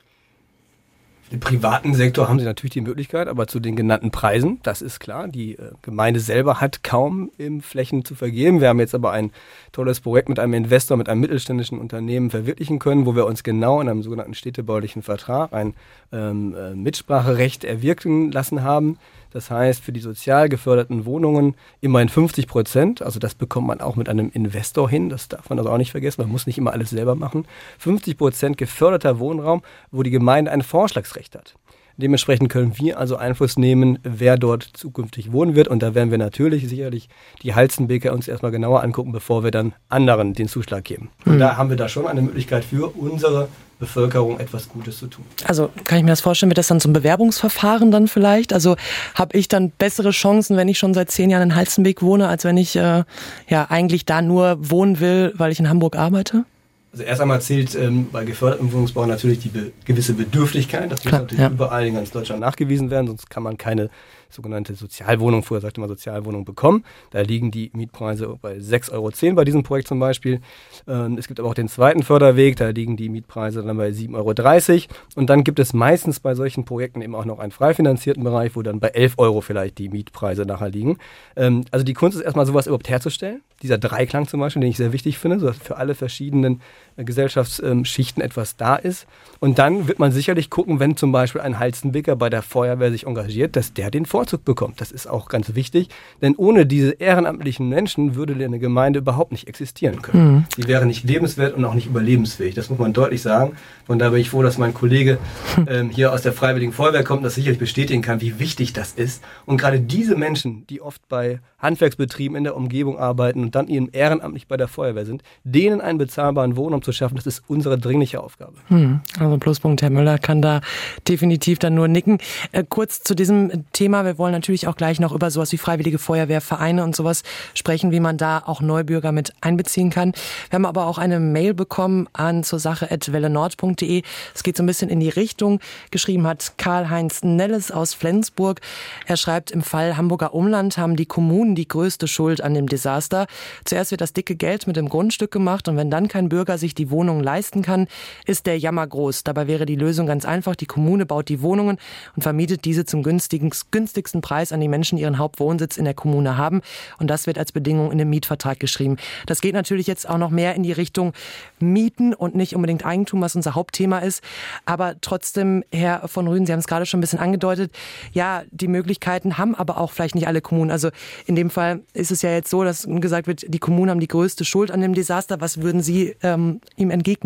Im privaten Sektor haben sie natürlich die Möglichkeit, aber zu den genannten Preisen, das ist klar. Die äh, Gemeinde selber hat kaum ähm, Flächen zu vergeben. Wir haben jetzt aber ein tolles Projekt mit einem Investor, mit einem mittelständischen Unternehmen verwirklichen können, wo wir uns genau in einem sogenannten städtebaulichen Vertrag ein ähm, äh, Mitspracherecht erwirken lassen haben. Das heißt, für die sozial geförderten Wohnungen immerhin fünfzig Prozent, also das bekommt man auch mit einem Investor hin, das darf man also auch nicht vergessen, man muss nicht immer alles selber machen, fünfzig Prozent geförderter Wohnraum, wo die Gemeinde ein Vorschlagsrecht hat. Dementsprechend können wir also Einfluss nehmen, wer dort zukünftig wohnen wird. Und da werden wir natürlich sicherlich die Halstenbeker uns erstmal genauer angucken, bevor wir dann anderen den Zuschlag geben. Und mhm. da haben wir da schon eine Möglichkeit für unsere Bevölkerung etwas Gutes zu tun. Also kann ich mir das vorstellen, wird das dann so ein Bewerbungsverfahren dann vielleicht? Also habe ich dann bessere Chancen, wenn ich schon seit zehn Jahren in Halstenbek wohne, als wenn ich äh, ja eigentlich da nur wohnen will, weil ich in Hamburg arbeite? Also erst einmal zählt ähm, bei gefördertem Wohnungsbau natürlich die be- gewisse Bedürftigkeit. Das muss Klar, natürlich ja. überall in ganz Deutschland nachgewiesen werden, sonst kann man keine sogenannte Sozialwohnung, früher sagte man Sozialwohnung, bekommen. Da liegen die Mietpreise bei sechs Euro zehn bei diesem Projekt zum Beispiel. Ähm, es gibt aber auch den zweiten Förderweg, da liegen die Mietpreise dann bei sieben Euro dreißig. Und dann gibt es meistens bei solchen Projekten eben auch noch einen frei finanzierten Bereich, wo dann bei elf Euro vielleicht die Mietpreise nachher liegen. Ähm, also die Kunst ist erstmal sowas überhaupt herzustellen. Dieser Dreiklang zum Beispiel, den ich sehr wichtig finde, sodass für alle verschiedenen äh, Gesellschaftsschichten etwas da ist. Und dann wird man sicherlich gucken, wenn zum Beispiel ein Halstenbeker bei der Feuerwehr sich engagiert, dass der den Vorzug bekommt. Das ist auch ganz wichtig, denn ohne diese ehrenamtlichen Menschen würde eine Gemeinde überhaupt nicht existieren können. Mhm. Sie wäre nicht lebenswert und auch nicht überlebensfähig. Das muss man deutlich sagen. Von daher bin ich froh, dass mein Kollege ähm, hier aus der Freiwilligen Feuerwehr kommt und das sicherlich bestätigen kann, wie wichtig das ist. Und gerade diese Menschen, die oft bei Handwerksbetrieben in der Umgebung arbeiten und dann eben ehrenamtlich bei der Feuerwehr sind, denen einen bezahlbaren Wohnraum zu schaffen, das ist unsere dringliche Aufgabe. Hm, also Pluspunkt, Herr Müller kann da definitiv dann nur nicken. Äh, kurz zu diesem Thema, wir wollen natürlich auch gleich noch über sowas wie Freiwillige Feuerwehr, Vereine und sowas sprechen, wie man da auch Neubürger mit einbeziehen kann. Wir haben aber auch eine Mail bekommen an zur Sache at wellenord punkt de. Es geht so ein bisschen in die Richtung. Geschrieben hat Karl-Heinz Nelles aus Flensburg. Er schreibt, im Fall Hamburger Umland haben die Kommunen die größte Schuld an dem Desaster. Zuerst wird das dicke Geld mit dem Grundstück gemacht und wenn dann kein Bürger sich die Wohnung leisten kann, ist der Jammer groß. Dabei wäre die Lösung ganz einfach. Die Kommune baut die Wohnungen und vermietet diese zum günstigsten Preis an die Menschen, die ihren Hauptwohnsitz in der Kommune haben. Und das wird als Bedingung in dem Mietvertrag geschrieben. Das geht natürlich jetzt auch noch mehr in die Richtung Mieten und nicht unbedingt Eigentum, was unser Hauptthema ist. Aber trotzdem, Herr von Rüden, Sie haben es gerade schon ein bisschen angedeutet, ja, die Möglichkeiten haben aber auch vielleicht nicht alle Kommunen. Also in dem Fall ist es ja jetzt so, dass gesagt wird, die Kommunen haben die größte Schuld an dem Desaster. Was würden Sie ähm, ihm entgegnen?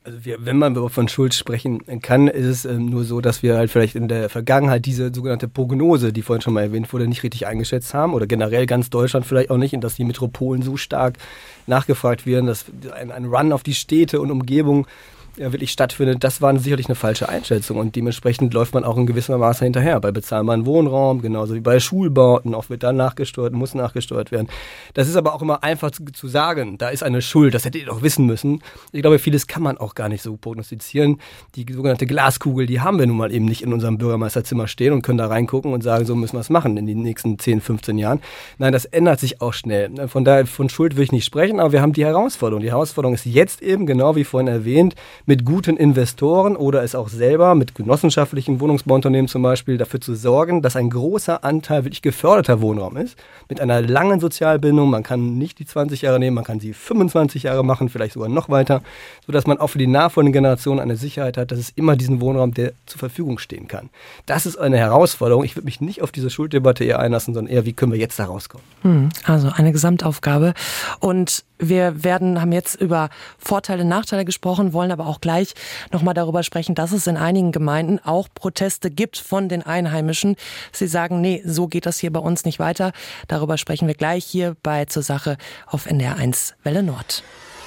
Also wir, wenn man von Schuld sprechen kann, ist es ähm, nur so, dass wir halt vielleicht in der Vergangenheit diese sogenannte Prognose, die vorhin schon mal erwähnt wurde, nicht richtig eingeschätzt haben oder generell ganz Deutschland vielleicht auch nicht, und dass die Metropolen so stark nachgefragt werden, dass ein, ein Run auf die Städte und Umgebung ja, wirklich stattfindet. Das war sicherlich eine falsche Einschätzung und dementsprechend läuft man auch in gewissem Maße hinterher. Bei bezahlbaren Wohnraum, genauso wie bei Schulbauten, auch wird da nachgesteuert, muss nachgesteuert werden. Das ist aber auch immer einfach zu, zu sagen, da ist eine Schuld, das hättet ihr doch wissen müssen. Ich glaube, vieles kann man auch gar nicht so prognostizieren. Die sogenannte Glaskugel, die haben wir nun mal eben nicht in unserem Bürgermeisterzimmer stehen und können da reingucken und sagen, so müssen wir es machen in den nächsten zehn, fünfzehn Jahren. Nein, das ändert sich auch schnell. Von daher, von Schuld will ich nicht sprechen, aber wir haben die Herausforderung. Die Herausforderung ist jetzt eben, genau wie vorhin erwähnt, mit guten Investoren oder es auch selber mit genossenschaftlichen Wohnungsbauunternehmen zum Beispiel dafür zu sorgen, dass ein großer Anteil wirklich geförderter Wohnraum ist, mit einer langen Sozialbindung. Man kann nicht die zwanzig Jahre nehmen, man kann sie fünfundzwanzig Jahre machen, vielleicht sogar noch weiter, sodass man auch für die nachfolgenden Generationen eine Sicherheit hat, dass es immer diesen Wohnraum, der zur Verfügung stehen kann. Das ist eine Herausforderung. Ich würde mich nicht auf diese Schulddebatte eher einlassen, sondern eher, wie können wir jetzt da rauskommen. Hm, also eine Gesamtaufgabe. Und wir werden, haben jetzt über Vorteile, Nachteile gesprochen, wollen aber auch gleich nochmal darüber sprechen, dass es in einigen Gemeinden auch Proteste gibt von den Einheimischen. Sie sagen, nee, so geht das hier bei uns nicht weiter. Darüber sprechen wir gleich hier bei Zur Sache auf N D R eins Welle Nord.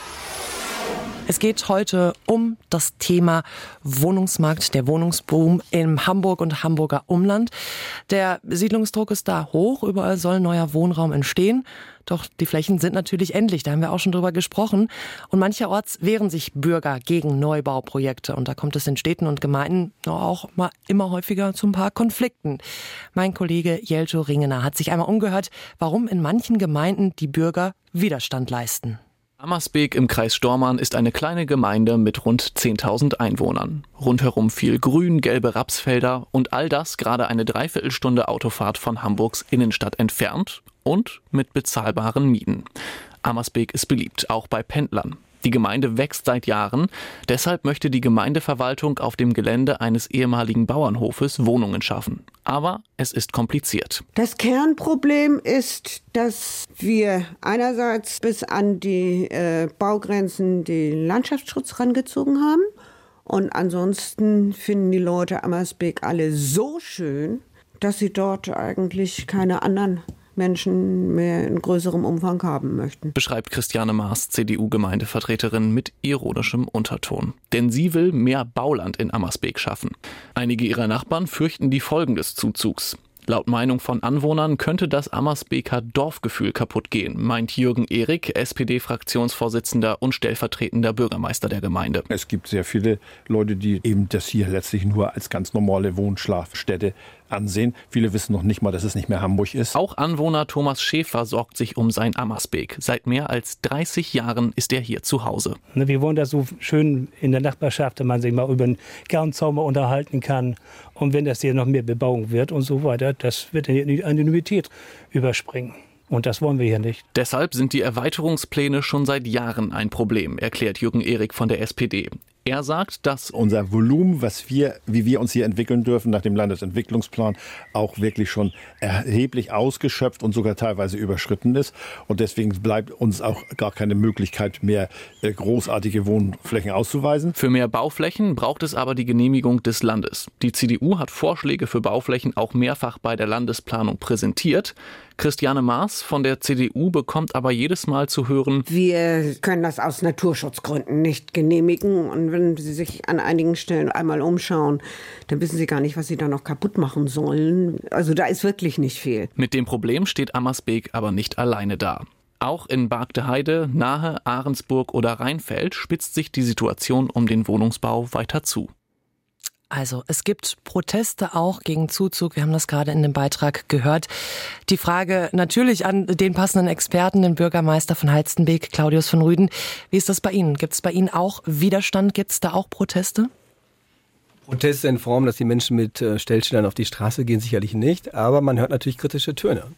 Es geht heute um das Thema Wohnungsmarkt, der Wohnungsboom in Hamburg und Hamburger Umland. Der Siedlungsdruck ist da hoch, überall soll neuer Wohnraum entstehen. Doch die Flächen sind natürlich endlich, da haben wir auch schon drüber gesprochen. Und mancherorts wehren sich Bürger gegen Neubauprojekte. Und da kommt es in Städten und Gemeinden auch mal immer häufiger zu ein paar Konflikten. Mein Kollege Jelto Ringener hat sich einmal umgehört, warum in manchen Gemeinden die Bürger Widerstand leisten. Ammersbeek im Kreis Stormarn ist eine kleine Gemeinde mit rund zehntausend Einwohnern. Rundherum viel Grün, gelbe Rapsfelder und all das gerade eine Dreiviertelstunde Autofahrt von Hamburgs Innenstadt entfernt und mit bezahlbaren Mieten. Ammersbeek ist beliebt, auch bei Pendlern. Die Gemeinde wächst seit Jahren, deshalb möchte die Gemeindeverwaltung auf dem Gelände eines ehemaligen Bauernhofes Wohnungen schaffen. Aber es ist kompliziert. Das Kernproblem ist, dass wir einerseits bis an die äh, Baugrenzen den Landschaftsschutz rangezogen haben und ansonsten finden die Leute Ammersbeek alle so schön, dass sie dort eigentlich keine anderen Menschen mehr in größerem Umfang haben möchten. Beschreibt Christiane Maas, C D U-Gemeindevertreterin mit ironischem Unterton. Denn sie will mehr Bauland in Ammersbeek schaffen. Einige ihrer Nachbarn fürchten die Folgen des Zuzugs. Laut Meinung von Anwohnern könnte das Ammersbeeker Dorfgefühl kaputt gehen, meint Jürgen Ehrig, S P D-Fraktionsvorsitzender und stellvertretender Bürgermeister der Gemeinde. Es gibt sehr viele Leute, die eben das hier letztlich nur als ganz normale Wohnschlafstätte ansehen. Viele wissen noch nicht mal, dass es nicht mehr Hamburg ist. Auch Anwohner Thomas Schäfer sorgt sich um sein Ammersbeek. Seit mehr als dreißig Jahren ist er hier zu Hause. Wir wohnen da so schön in der Nachbarschaft, wenn man sich mal über einen Garnzaun unterhalten kann. Und wenn das hier noch mehr Bebauung wird und so weiter, das wird in die Anonymität überspringen. Und das wollen wir hier nicht. Deshalb sind die Erweiterungspläne schon seit Jahren ein Problem, erklärt Jürgen Ehrig von der S P D. Er sagt, dass unser Volumen, was wir, wie wir uns hier entwickeln dürfen, nach dem Landesentwicklungsplan auch wirklich schon erheblich ausgeschöpft und sogar teilweise überschritten ist. Und deswegen bleibt uns auch gar keine Möglichkeit mehr, großartige Wohnflächen auszuweisen. Für mehr Bauflächen braucht es aber die Genehmigung des Landes. Die C D U hat Vorschläge für Bauflächen auch mehrfach bei der Landesplanung präsentiert. Christiane Maas von der C D U bekommt aber jedes Mal zu hören, wir können das aus Naturschutzgründen nicht genehmigen. Und wenn Sie sich an einigen Stellen einmal umschauen, dann wissen Sie gar nicht, was Sie da noch kaputt machen sollen. Also da ist wirklich nicht viel. Mit dem Problem steht Ammersbeek aber nicht alleine da. Auch in Bargteheide, Nahe, Ahrensburg oder Rheinfeld spitzt sich die Situation um den Wohnungsbau weiter zu. Also es gibt Proteste auch gegen Zuzug. Wir haben das gerade in dem Beitrag gehört. Die Frage natürlich an den passenden Experten, den Bürgermeister von Halstenbek, Claudius von Rüden. Wie ist das bei Ihnen? Gibt es bei Ihnen auch Widerstand? Gibt es da auch Proteste? Proteste in Form, dass die Menschen mit Stellschildern auf die Straße gehen, sicherlich nicht. Aber man hört natürlich kritische Töne.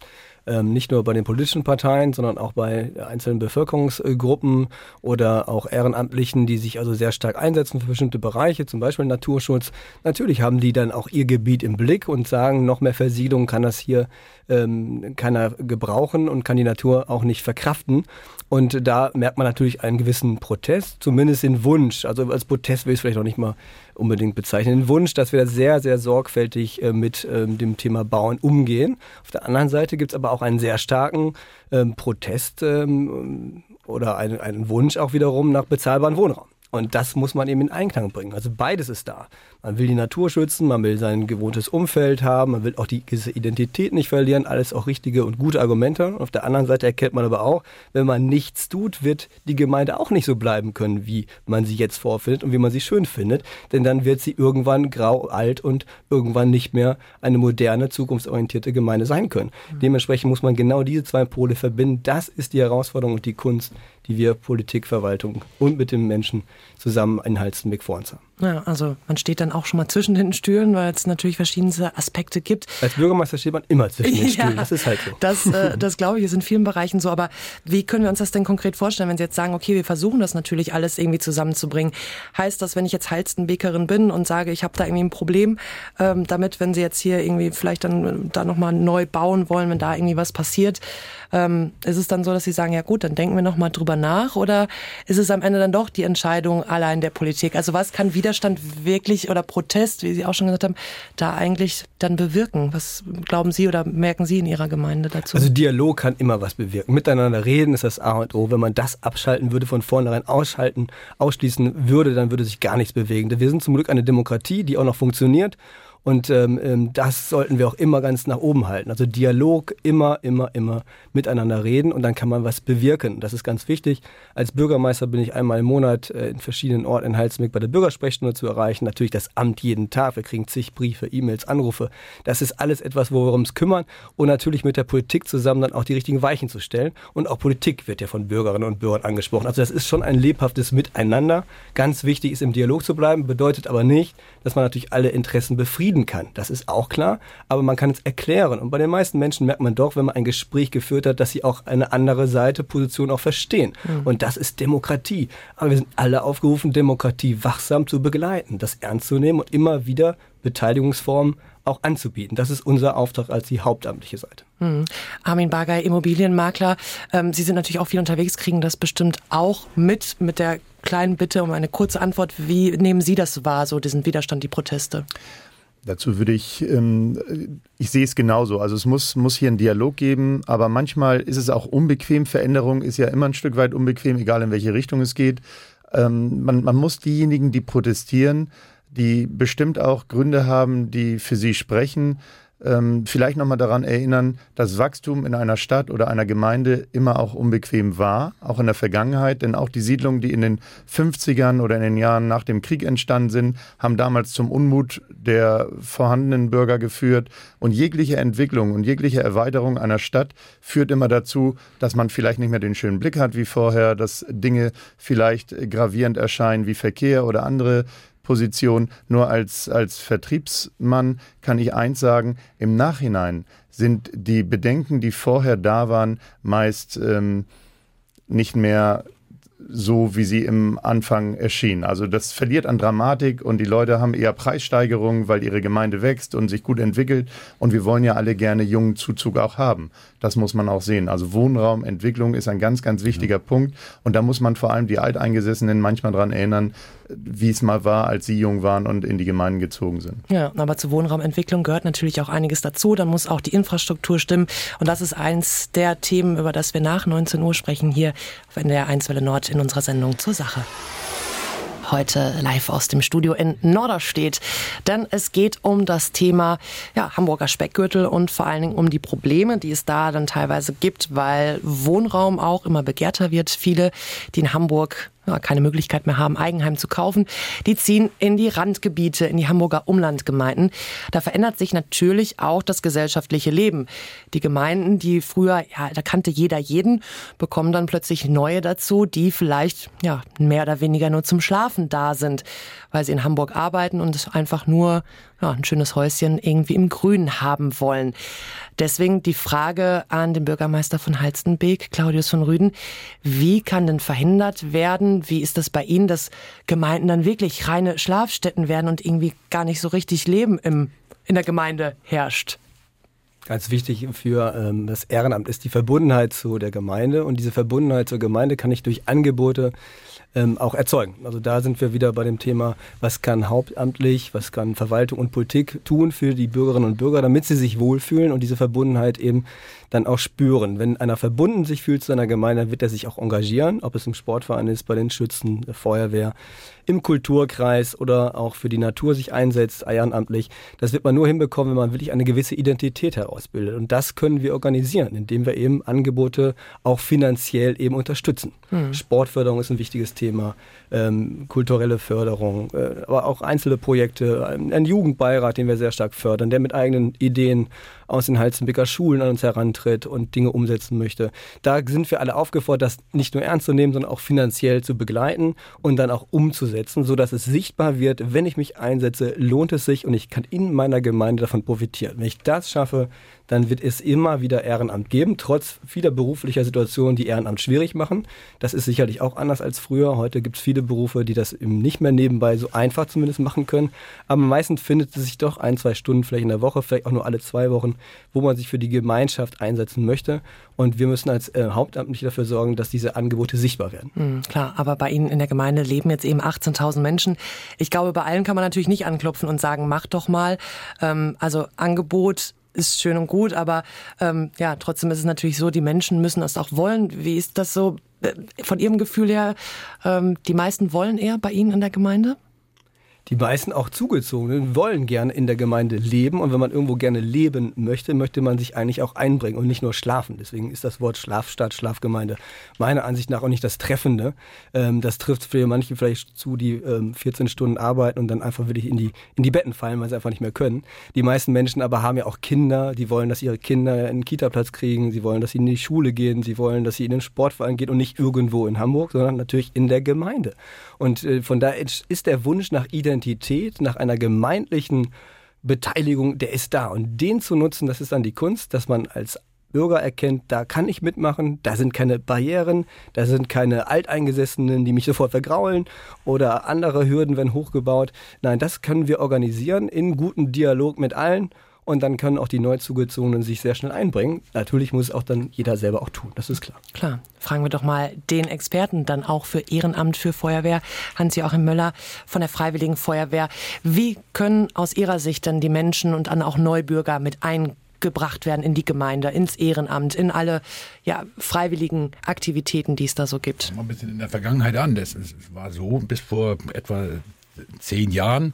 ähm, nicht nur bei den politischen Parteien, sondern auch bei einzelnen Bevölkerungsgruppen oder auch Ehrenamtlichen, die sich also sehr stark einsetzen für bestimmte Bereiche, zum Beispiel Naturschutz. Natürlich haben die dann auch ihr Gebiet im Blick und sagen, noch mehr Versiegelung kann das hier ähm, keiner gebrauchen und kann die Natur auch nicht verkraften. Und da merkt man natürlich einen gewissen Protest, zumindest den Wunsch, also als Protest will ich es vielleicht noch nicht mal unbedingt bezeichnen, den Wunsch, dass wir da sehr, sehr sorgfältig äh, mit ähm, dem Thema Bauen umgehen. Auf der anderen Seite gibt es aber auch einen sehr starken ähm, Protest ähm, oder einen, einen Wunsch auch wiederum nach bezahlbaren Wohnraum. Und das muss man eben in Einklang bringen. Also beides ist da. Man will die Natur schützen, man will sein gewohntes Umfeld haben, man will auch die Identität nicht verlieren. Alles auch richtige und gute Argumente. Auf der anderen Seite erkennt man aber auch, wenn man nichts tut, wird die Gemeinde auch nicht so bleiben können, wie man sie jetzt vorfindet und wie man sie schön findet. Denn dann wird sie irgendwann grau, alt und irgendwann nicht mehr eine moderne, zukunftsorientierte Gemeinde sein können. Mhm. Dementsprechend muss man genau diese zwei Pole verbinden. Das ist die Herausforderung und die Kunst, die wir Politik, Verwaltung und mit den Menschen zusammen in Halstenbek vor uns haben. Ja, also man steht dann auch schon mal zwischen den Stühlen, weil es natürlich verschiedenste Aspekte gibt. Als Bürgermeister steht man immer zwischen den ja, Stühlen, das ist halt so. Das, äh, das glaube ich, ist in vielen Bereichen so, aber wie können wir uns das denn konkret vorstellen, wenn Sie jetzt sagen, okay, wir versuchen das natürlich alles irgendwie zusammenzubringen. Heißt das, wenn ich jetzt Halstenbekerin bin und sage, ich habe da irgendwie ein Problem ähm, damit, wenn Sie jetzt hier irgendwie vielleicht dann äh, da nochmal neu bauen wollen, wenn da irgendwie was passiert, ähm, ist es dann so, dass Sie sagen, ja gut, dann denken wir nochmal drüber nach, oder ist es am Ende dann doch die Entscheidung allein der Politik? Also was kann Widerstand wirklich oder Protest, wie Sie auch schon gesagt haben, da eigentlich dann bewirken? Was glauben Sie oder merken Sie in Ihrer Gemeinde dazu? Also Dialog kann immer was bewirken. Miteinander reden ist das A und O. Wenn man das abschalten würde, von vornherein ausschalten, ausschließen würde, dann würde sich gar nichts bewegen. Wir sind zum Glück eine Demokratie, die auch noch funktioniert. Und ähm, das sollten wir auch immer ganz nach oben halten. Also Dialog, immer, immer, immer miteinander reden und dann kann man was bewirken. Das ist ganz wichtig. Als Bürgermeister bin ich einmal im Monat äh, in verschiedenen Orten in Halstenbek bei der Bürgersprechstunde zu erreichen. Natürlich das Amt jeden Tag. Wir kriegen zig Briefe, E-Mails, Anrufe. Das ist alles etwas, worum wir uns kümmern. Und natürlich mit der Politik zusammen dann auch die richtigen Weichen zu stellen. Und auch Politik wird ja von Bürgerinnen und Bürgern angesprochen. Also das ist schon ein lebhaftes Miteinander. Ganz wichtig ist, im Dialog zu bleiben. Bedeutet aber nicht, dass man natürlich alle Interessen befrieden kann. Das ist auch klar, aber man kann es erklären. Und bei den meisten Menschen merkt man doch, wenn man ein Gespräch geführt hat, dass sie auch eine andere Seite, Position auch verstehen. Mhm. Und das ist Demokratie. Aber wir sind alle aufgerufen, Demokratie wachsam zu begleiten, das ernst zu nehmen und immer wieder Beteiligungsformen auch anzubieten. Das ist unser Auftrag als die hauptamtliche Seite. Mhm. Armin Bargay, Immobilienmakler. Ähm, Sie sind natürlich auch viel unterwegs, kriegen das bestimmt auch mit, mit der kleinen Bitte um eine kurze Antwort. Wie nehmen Sie das wahr, so diesen Widerstand, die Proteste? Dazu würde ich, ähm, ich sehe es genauso. Also es muss, muss hier einen Dialog geben, aber manchmal ist es auch unbequem. Veränderung ist ja immer ein Stück weit unbequem, egal in welche Richtung es geht. Ähm, man, man muss diejenigen, die protestieren, die bestimmt auch Gründe haben, die für sie sprechen, ähm, vielleicht nochmal daran erinnern, dass Wachstum in einer Stadt oder einer Gemeinde immer auch unbequem war, auch in der Vergangenheit. Denn auch die Siedlungen, die in den fünfzigern oder in den Jahren nach dem Krieg entstanden sind, haben damals zum Unmut der vorhandenen Bürger geführt. Und jegliche Entwicklung und jegliche Erweiterung einer Stadt führt immer dazu, dass man vielleicht nicht mehr den schönen Blick hat wie vorher, dass Dinge vielleicht gravierend erscheinen wie Verkehr oder andere Position. Nur als, als Vertriebsmann kann ich eins sagen, im Nachhinein sind die Bedenken, die vorher da waren, meist ähm, nicht mehr so, wie sie im Anfang erschienen. Also das verliert an Dramatik und die Leute haben eher Preissteigerungen, weil ihre Gemeinde wächst und sich gut entwickelt. Und wir wollen ja alle gerne jungen Zuzug auch haben. Das muss man auch sehen. Also Wohnraumentwicklung ist ein ganz, ganz wichtiger ja. Punkt. Und da muss man vor allem die Alteingesessenen manchmal dran erinnern, wie es mal war, als sie jung waren und in die Gemeinden gezogen sind. Ja, aber zur Wohnraumentwicklung gehört natürlich auch einiges dazu. Dann muss auch die Infrastruktur stimmen. Und das ist eins der Themen, über das wir nach neunzehn Uhr sprechen, hier auf N D R eins Welle Nord in unserer Sendung Zur Sache. Heute live aus dem Studio in Norderstedt, denn es geht um das Thema ja, Hamburger Speckgürtel und vor allen Dingen um die Probleme, die es da dann teilweise gibt, weil Wohnraum auch immer begehrter wird. Viele, die in Hamburg ja, keine Möglichkeit mehr haben, Eigenheim zu kaufen, die ziehen in die Randgebiete, in die Hamburger Umlandgemeinden. Da verändert sich natürlich auch das gesellschaftliche Leben. Die Gemeinden, die früher, ja, da kannte jeder jeden, bekommen dann plötzlich neue dazu, die vielleicht ja mehr oder weniger nur zum Schlafen da sind, weil sie in Hamburg arbeiten und einfach nur ja, ein schönes Häuschen irgendwie im Grün haben wollen. Deswegen die Frage an den Bürgermeister von Halstenbek, Claudius von Rüden. Wie kann denn verhindert werden, wie ist das bei Ihnen, dass Gemeinden dann wirklich reine Schlafstätten werden und irgendwie gar nicht so richtig Leben im, in der Gemeinde herrscht? Ganz wichtig für ähm, das Ehrenamt ist die Verbundenheit zu der Gemeinde. Und diese Verbundenheit zur Gemeinde kann ich durch Angebote ähm, auch erzeugen. Also da sind wir wieder bei dem Thema, was kann hauptamtlich, was kann Verwaltung und Politik tun für die Bürgerinnen und Bürger, damit sie sich wohlfühlen und diese Verbundenheit eben dann auch spüren. Wenn einer verbunden sich fühlt zu einer Gemeinde, dann wird er sich auch engagieren, ob es im Sportverein ist, bei den Schützen, der Feuerwehr, im Kulturkreis oder auch für die Natur sich einsetzt, ehrenamtlich. Das wird man nur hinbekommen, wenn man wirklich eine gewisse Identität herausbildet. Und das können wir organisieren, indem wir eben Angebote auch finanziell eben unterstützen. Mhm. Sportförderung ist ein wichtiges Thema, ähm, kulturelle Förderung, äh, aber auch einzelne Projekte, ein, ein Jugendbeirat, den wir sehr stark fördern, der mit eigenen Ideen aus den Halstenbeker Schulen an uns herantritt und Dinge umsetzen möchte. Da sind wir alle aufgefordert, das nicht nur ernst zu nehmen, sondern auch finanziell zu begleiten und dann auch umzusetzen, sodass es sichtbar wird, wenn ich mich einsetze, lohnt es sich und ich kann in meiner Gemeinde davon profitieren. Wenn ich das schaffe, dann wird es immer wieder Ehrenamt geben, trotz vieler beruflicher Situationen, die Ehrenamt schwierig machen. Das ist sicherlich auch anders als früher. Heute gibt es viele Berufe, die das eben nicht mehr nebenbei so einfach zumindest machen können. Aber meistens findet es sich doch ein, zwei Stunden vielleicht in der Woche, vielleicht auch nur alle zwei Wochen, wo man sich für die Gemeinschaft einsetzen möchte. Und wir müssen als äh, Hauptamtliche dafür sorgen, dass diese Angebote sichtbar werden. Mhm, klar, aber bei Ihnen in der Gemeinde leben jetzt eben achtzehntausend Menschen. Ich glaube, bei allen kann man natürlich nicht anklopfen und sagen, mach doch mal. Ähm, also Angebot ist schön und gut, aber ähm, ja, trotzdem ist es natürlich so, die Menschen müssen das auch wollen. Wie ist das so von Ihrem Gefühl her? Ähm, die meisten wollen eher bei Ihnen in der Gemeinde? Die meisten auch Zugezogenen wollen gerne in der Gemeinde leben und wenn man irgendwo gerne leben möchte, möchte man sich eigentlich auch einbringen und nicht nur schlafen. Deswegen ist das Wort Schlafstadt, Schlafgemeinde meiner Ansicht nach auch nicht das Treffende. Ähm, das trifft für manche vielleicht zu, die ähm, vierzehn Stunden arbeiten und dann einfach wirklich in die, in die Betten fallen, weil sie einfach nicht mehr können. Die meisten Menschen aber haben ja auch Kinder, die wollen, dass ihre Kinder einen Kita-Platz kriegen, sie wollen, dass sie in die Schule gehen, sie wollen, dass sie in den Sportverein gehen und nicht irgendwo in Hamburg, sondern natürlich in der Gemeinde. Und äh, von daher ist der Wunsch nach Identität, nach einer gemeindlichen Beteiligung, der ist da. Und den zu nutzen, das ist dann die Kunst, dass man als Bürger erkennt, da kann ich mitmachen, da sind keine Barrieren, da sind keine Alteingesessenen, die mich sofort vergraulen oder andere Hürden werden hochgebaut. Nein, das können wir organisieren in gutem Dialog mit allen. Und dann können auch die Neuzugezogenen sich sehr schnell einbringen. Natürlich muss es auch dann jeder selber auch tun, das ist klar. Klar. Fragen wir doch mal den Experten dann auch für Ehrenamt, für Feuerwehr, Hans-Joachim Möller von der Freiwilligen Feuerwehr. Wie können aus Ihrer Sicht dann die Menschen und dann auch Neubürger mit eingebracht werden in die Gemeinde, ins Ehrenamt, in alle ja, freiwilligen Aktivitäten, die es da so gibt? Mal ein bisschen in der Vergangenheit an. Das war so bis vor etwa zehn Jahren.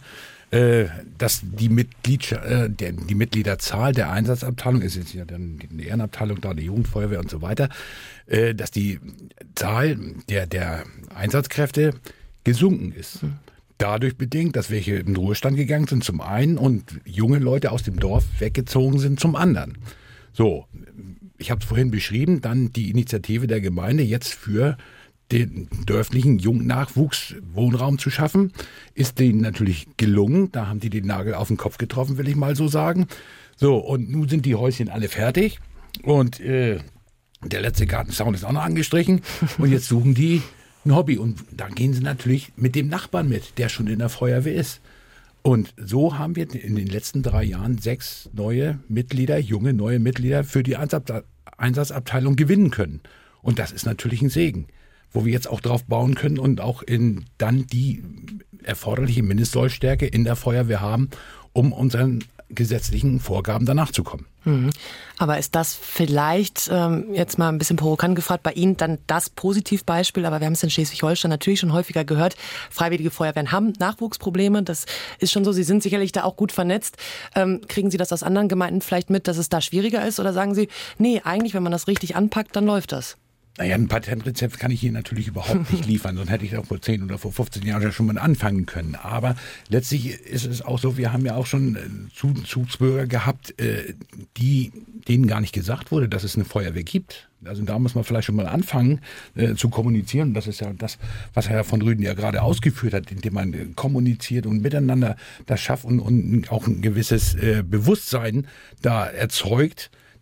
Dass die, Mitglied, äh, der, die Mitgliederzahl der Einsatzabteilung, ist jetzt ja dann die Ehrenabteilung, da die Jugendfeuerwehr und so weiter, äh, dass die Zahl der, der Einsatzkräfte gesunken ist. Mhm. Dadurch bedingt, dass welche in den Ruhestand gegangen sind zum einen und junge Leute aus dem Dorf weggezogen sind zum anderen. So, ich habe es vorhin beschrieben, dann die Initiative der Gemeinde jetzt für den dörflichen Jungnachwuchs-Wohnraum zu schaffen, ist denen natürlich gelungen. Da haben die den Nagel auf den Kopf getroffen, will ich mal so sagen. So, und nun sind die Häuschen alle fertig und äh, der letzte Gartenzaun ist auch noch angestrichen und jetzt suchen die ein Hobby und dann gehen sie natürlich mit dem Nachbarn mit, der schon in der Feuerwehr ist. Und so haben wir in den letzten drei Jahren sechs neue Mitglieder, junge neue Mitglieder für die Einsatzabteilung gewinnen können. Und das ist natürlich ein Segen, wo wir jetzt auch drauf bauen können und auch in dann die erforderliche Mindestsollstärke in der Feuerwehr haben, um unseren gesetzlichen Vorgaben danach zu kommen. Mhm. Aber ist das vielleicht, ähm, jetzt mal ein bisschen provokant gefragt, bei Ihnen dann das Positivbeispiel, aber wir haben es in Schleswig-Holstein natürlich schon häufiger gehört, Freiwillige Feuerwehren haben Nachwuchsprobleme, das ist schon so, Sie sind sicherlich da auch gut vernetzt. Ähm, kriegen Sie das aus anderen Gemeinden vielleicht mit, dass es da schwieriger ist oder sagen Sie, nee, eigentlich, wenn man das richtig anpackt, dann läuft das? Naja, ein Patentrezept kann ich hier natürlich überhaupt nicht liefern, sonst hätte ich auch vor zehn oder vor fünfzehn Jahren ja schon mal anfangen können. Aber letztlich ist es auch so, wir haben ja auch schon Zuzugsbürger gehabt, die, denen gar nicht gesagt wurde, dass es eine Feuerwehr gibt. Also da muss man vielleicht schon mal anfangen äh, zu kommunizieren. Das ist ja das, was Herr von Rüden ja gerade ausgeführt hat, indem man kommuniziert und miteinander das schafft und, und auch ein gewisses äh, Bewusstsein da erzeugt,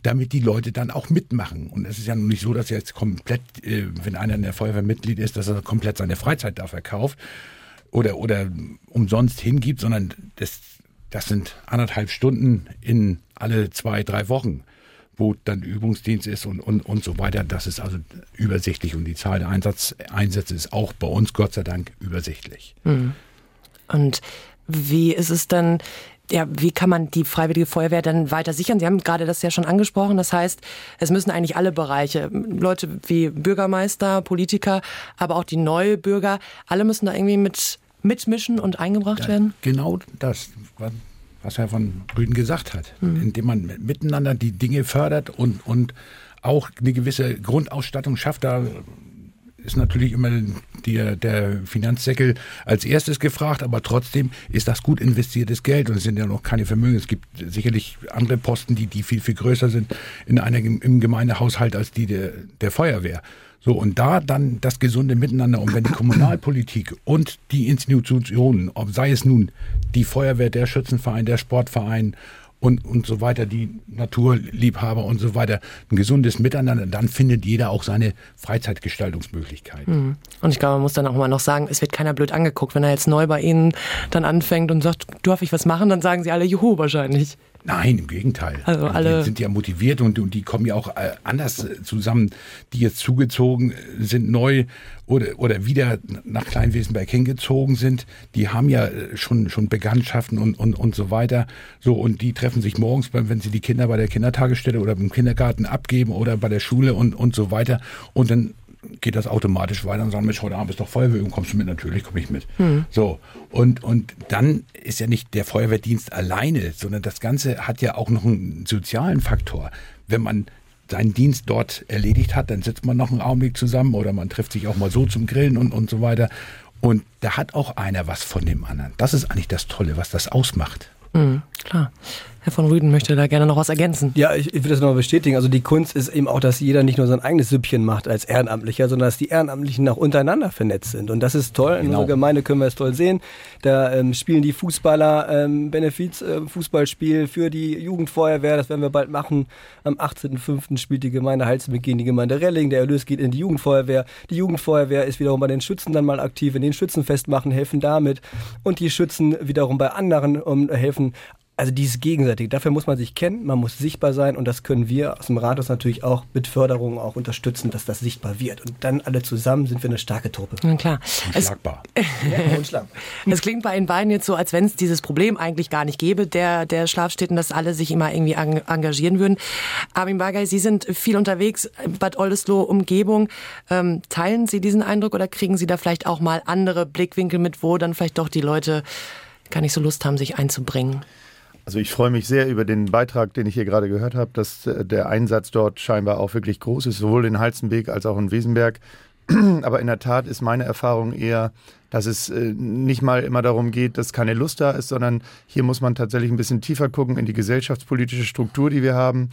damit die Leute dann auch mitmachen. Und es ist ja nun nicht so, dass jetzt komplett, äh, wenn einer in der Feuerwehr Mitglied ist, dass er komplett seine Freizeit da verkauft oder, oder umsonst hingibt, sondern das, das sind anderthalb Stunden in alle zwei, drei Wochen, wo dann Übungsdienst ist und, und, und so weiter. Das ist also übersichtlich und die Zahl der Einsatz, Einsätze ist auch bei uns Gott sei Dank übersichtlich. Und wie ist es dann, ja, wie kann man die Freiwillige Feuerwehr dann weiter sichern? Sie haben gerade das ja schon angesprochen. Das heißt, es müssen eigentlich alle Bereiche, Leute wie Bürgermeister, Politiker, aber auch die Neubürger, alle müssen da irgendwie mit mitmischen und eingebracht ja, werden? Genau das, was Herr von Rüden gesagt hat. Mhm. Indem man miteinander die Dinge fördert und, und auch eine gewisse Grundausstattung schafft. Da ist natürlich immer die, der Finanzsäckel als erstes gefragt, aber trotzdem ist das gut investiertes Geld und es sind ja noch keine Vermögen. Es gibt sicherlich andere Posten, die, die viel, viel größer sind in einer, im Gemeindehaushalt als die der, der Feuerwehr. So, und da dann das gesunde Miteinander. Und wenn die Kommunalpolitik und die Institutionen, ob sei es nun die Feuerwehr, der Schützenverein, der Sportverein und, und so weiter, die Naturliebhaber und so weiter, ein gesundes Miteinander, dann findet jeder auch seine Freizeitgestaltungsmöglichkeiten. Und ich glaube, man muss dann auch mal noch sagen, es wird keiner blöd angeguckt. Wenn er jetzt neu bei Ihnen dann anfängt und sagt, darf ich was machen, dann sagen Sie alle Juhu wahrscheinlich. Nein, im Gegenteil. Also alle die sind ja motiviert und, und die kommen ja auch äh, anders zusammen, die jetzt zugezogen sind, neu oder, oder wieder nach Kleinwesenberg hingezogen sind. Die haben ja schon, schon Bekanntschaften und, und, und so weiter. So, und die treffen sich morgens, wenn sie die Kinder bei der Kindertagesstätte oder im Kindergarten abgeben oder bei der Schule und, und so weiter. Und dann geht das automatisch weiter und sagen, Mensch, heute Abend ist doch Feuerwehrübung, kommst du mit? Natürlich komme ich mit. Mhm. So, und, und dann ist ja nicht der Feuerwehrdienst alleine, sondern das Ganze hat ja auch noch einen sozialen Faktor. Wenn man seinen Dienst dort erledigt hat, dann sitzt man noch einen Augenblick zusammen oder man trifft sich auch mal so zum Grillen und, und so weiter. Und da hat auch einer was von dem anderen. Das ist eigentlich das Tolle, was das ausmacht. Mhm, klar. Herr von Rüden möchte da gerne noch was ergänzen. Ja, ich, ich will das nochmal bestätigen. Also die Kunst ist eben auch, dass jeder nicht nur sein eigenes Süppchen macht als Ehrenamtlicher, sondern dass die Ehrenamtlichen auch untereinander vernetzt sind. Und das ist toll. In genau. unserer Gemeinde können wir es toll sehen. Da ähm, spielen die Fußballer ähm, Benefiz-Fußballspiel äh, für die Jugendfeuerwehr. Das werden wir bald machen. Am achtzehnten fünften spielt die Gemeinde Halstenbek gegen die Gemeinde Relling. Der Erlös geht in die Jugendfeuerwehr. Die Jugendfeuerwehr ist wiederum bei den Schützen dann mal aktiv, in den Schützenfest machen, helfen damit. Und die Schützen wiederum bei anderen um, helfen. Also dieses Gegenseitige, dafür muss man sich kennen, man muss sichtbar sein und das können wir aus dem Rathaus natürlich auch mit Förderung auch unterstützen, dass das sichtbar wird. Und dann alle zusammen sind wir eine starke Truppe. Na klar. Unschlagbar. Ja, unschlagbar. Es klingt bei Ihnen beiden jetzt so, als wenn es dieses Problem eigentlich gar nicht gäbe, der, der Schlafstätten, dass alle sich immer irgendwie engagieren würden. Armin Bargay, Sie sind viel unterwegs, Bad Oldesloe, Umgebung. Ähm, teilen Sie diesen Eindruck oder kriegen Sie da vielleicht auch mal andere Blickwinkel mit, wo dann vielleicht doch die Leute gar nicht so Lust haben, sich einzubringen? Also ich freue mich sehr über den Beitrag, den ich hier gerade gehört habe, dass der Einsatz dort scheinbar auch wirklich groß ist, sowohl in Halstenbek als auch in Wesenberg. Aber in der Tat ist meine Erfahrung eher, dass es nicht mal immer darum geht, dass keine Lust da ist, sondern hier muss man tatsächlich ein bisschen tiefer gucken in die gesellschaftspolitische Struktur, die wir haben.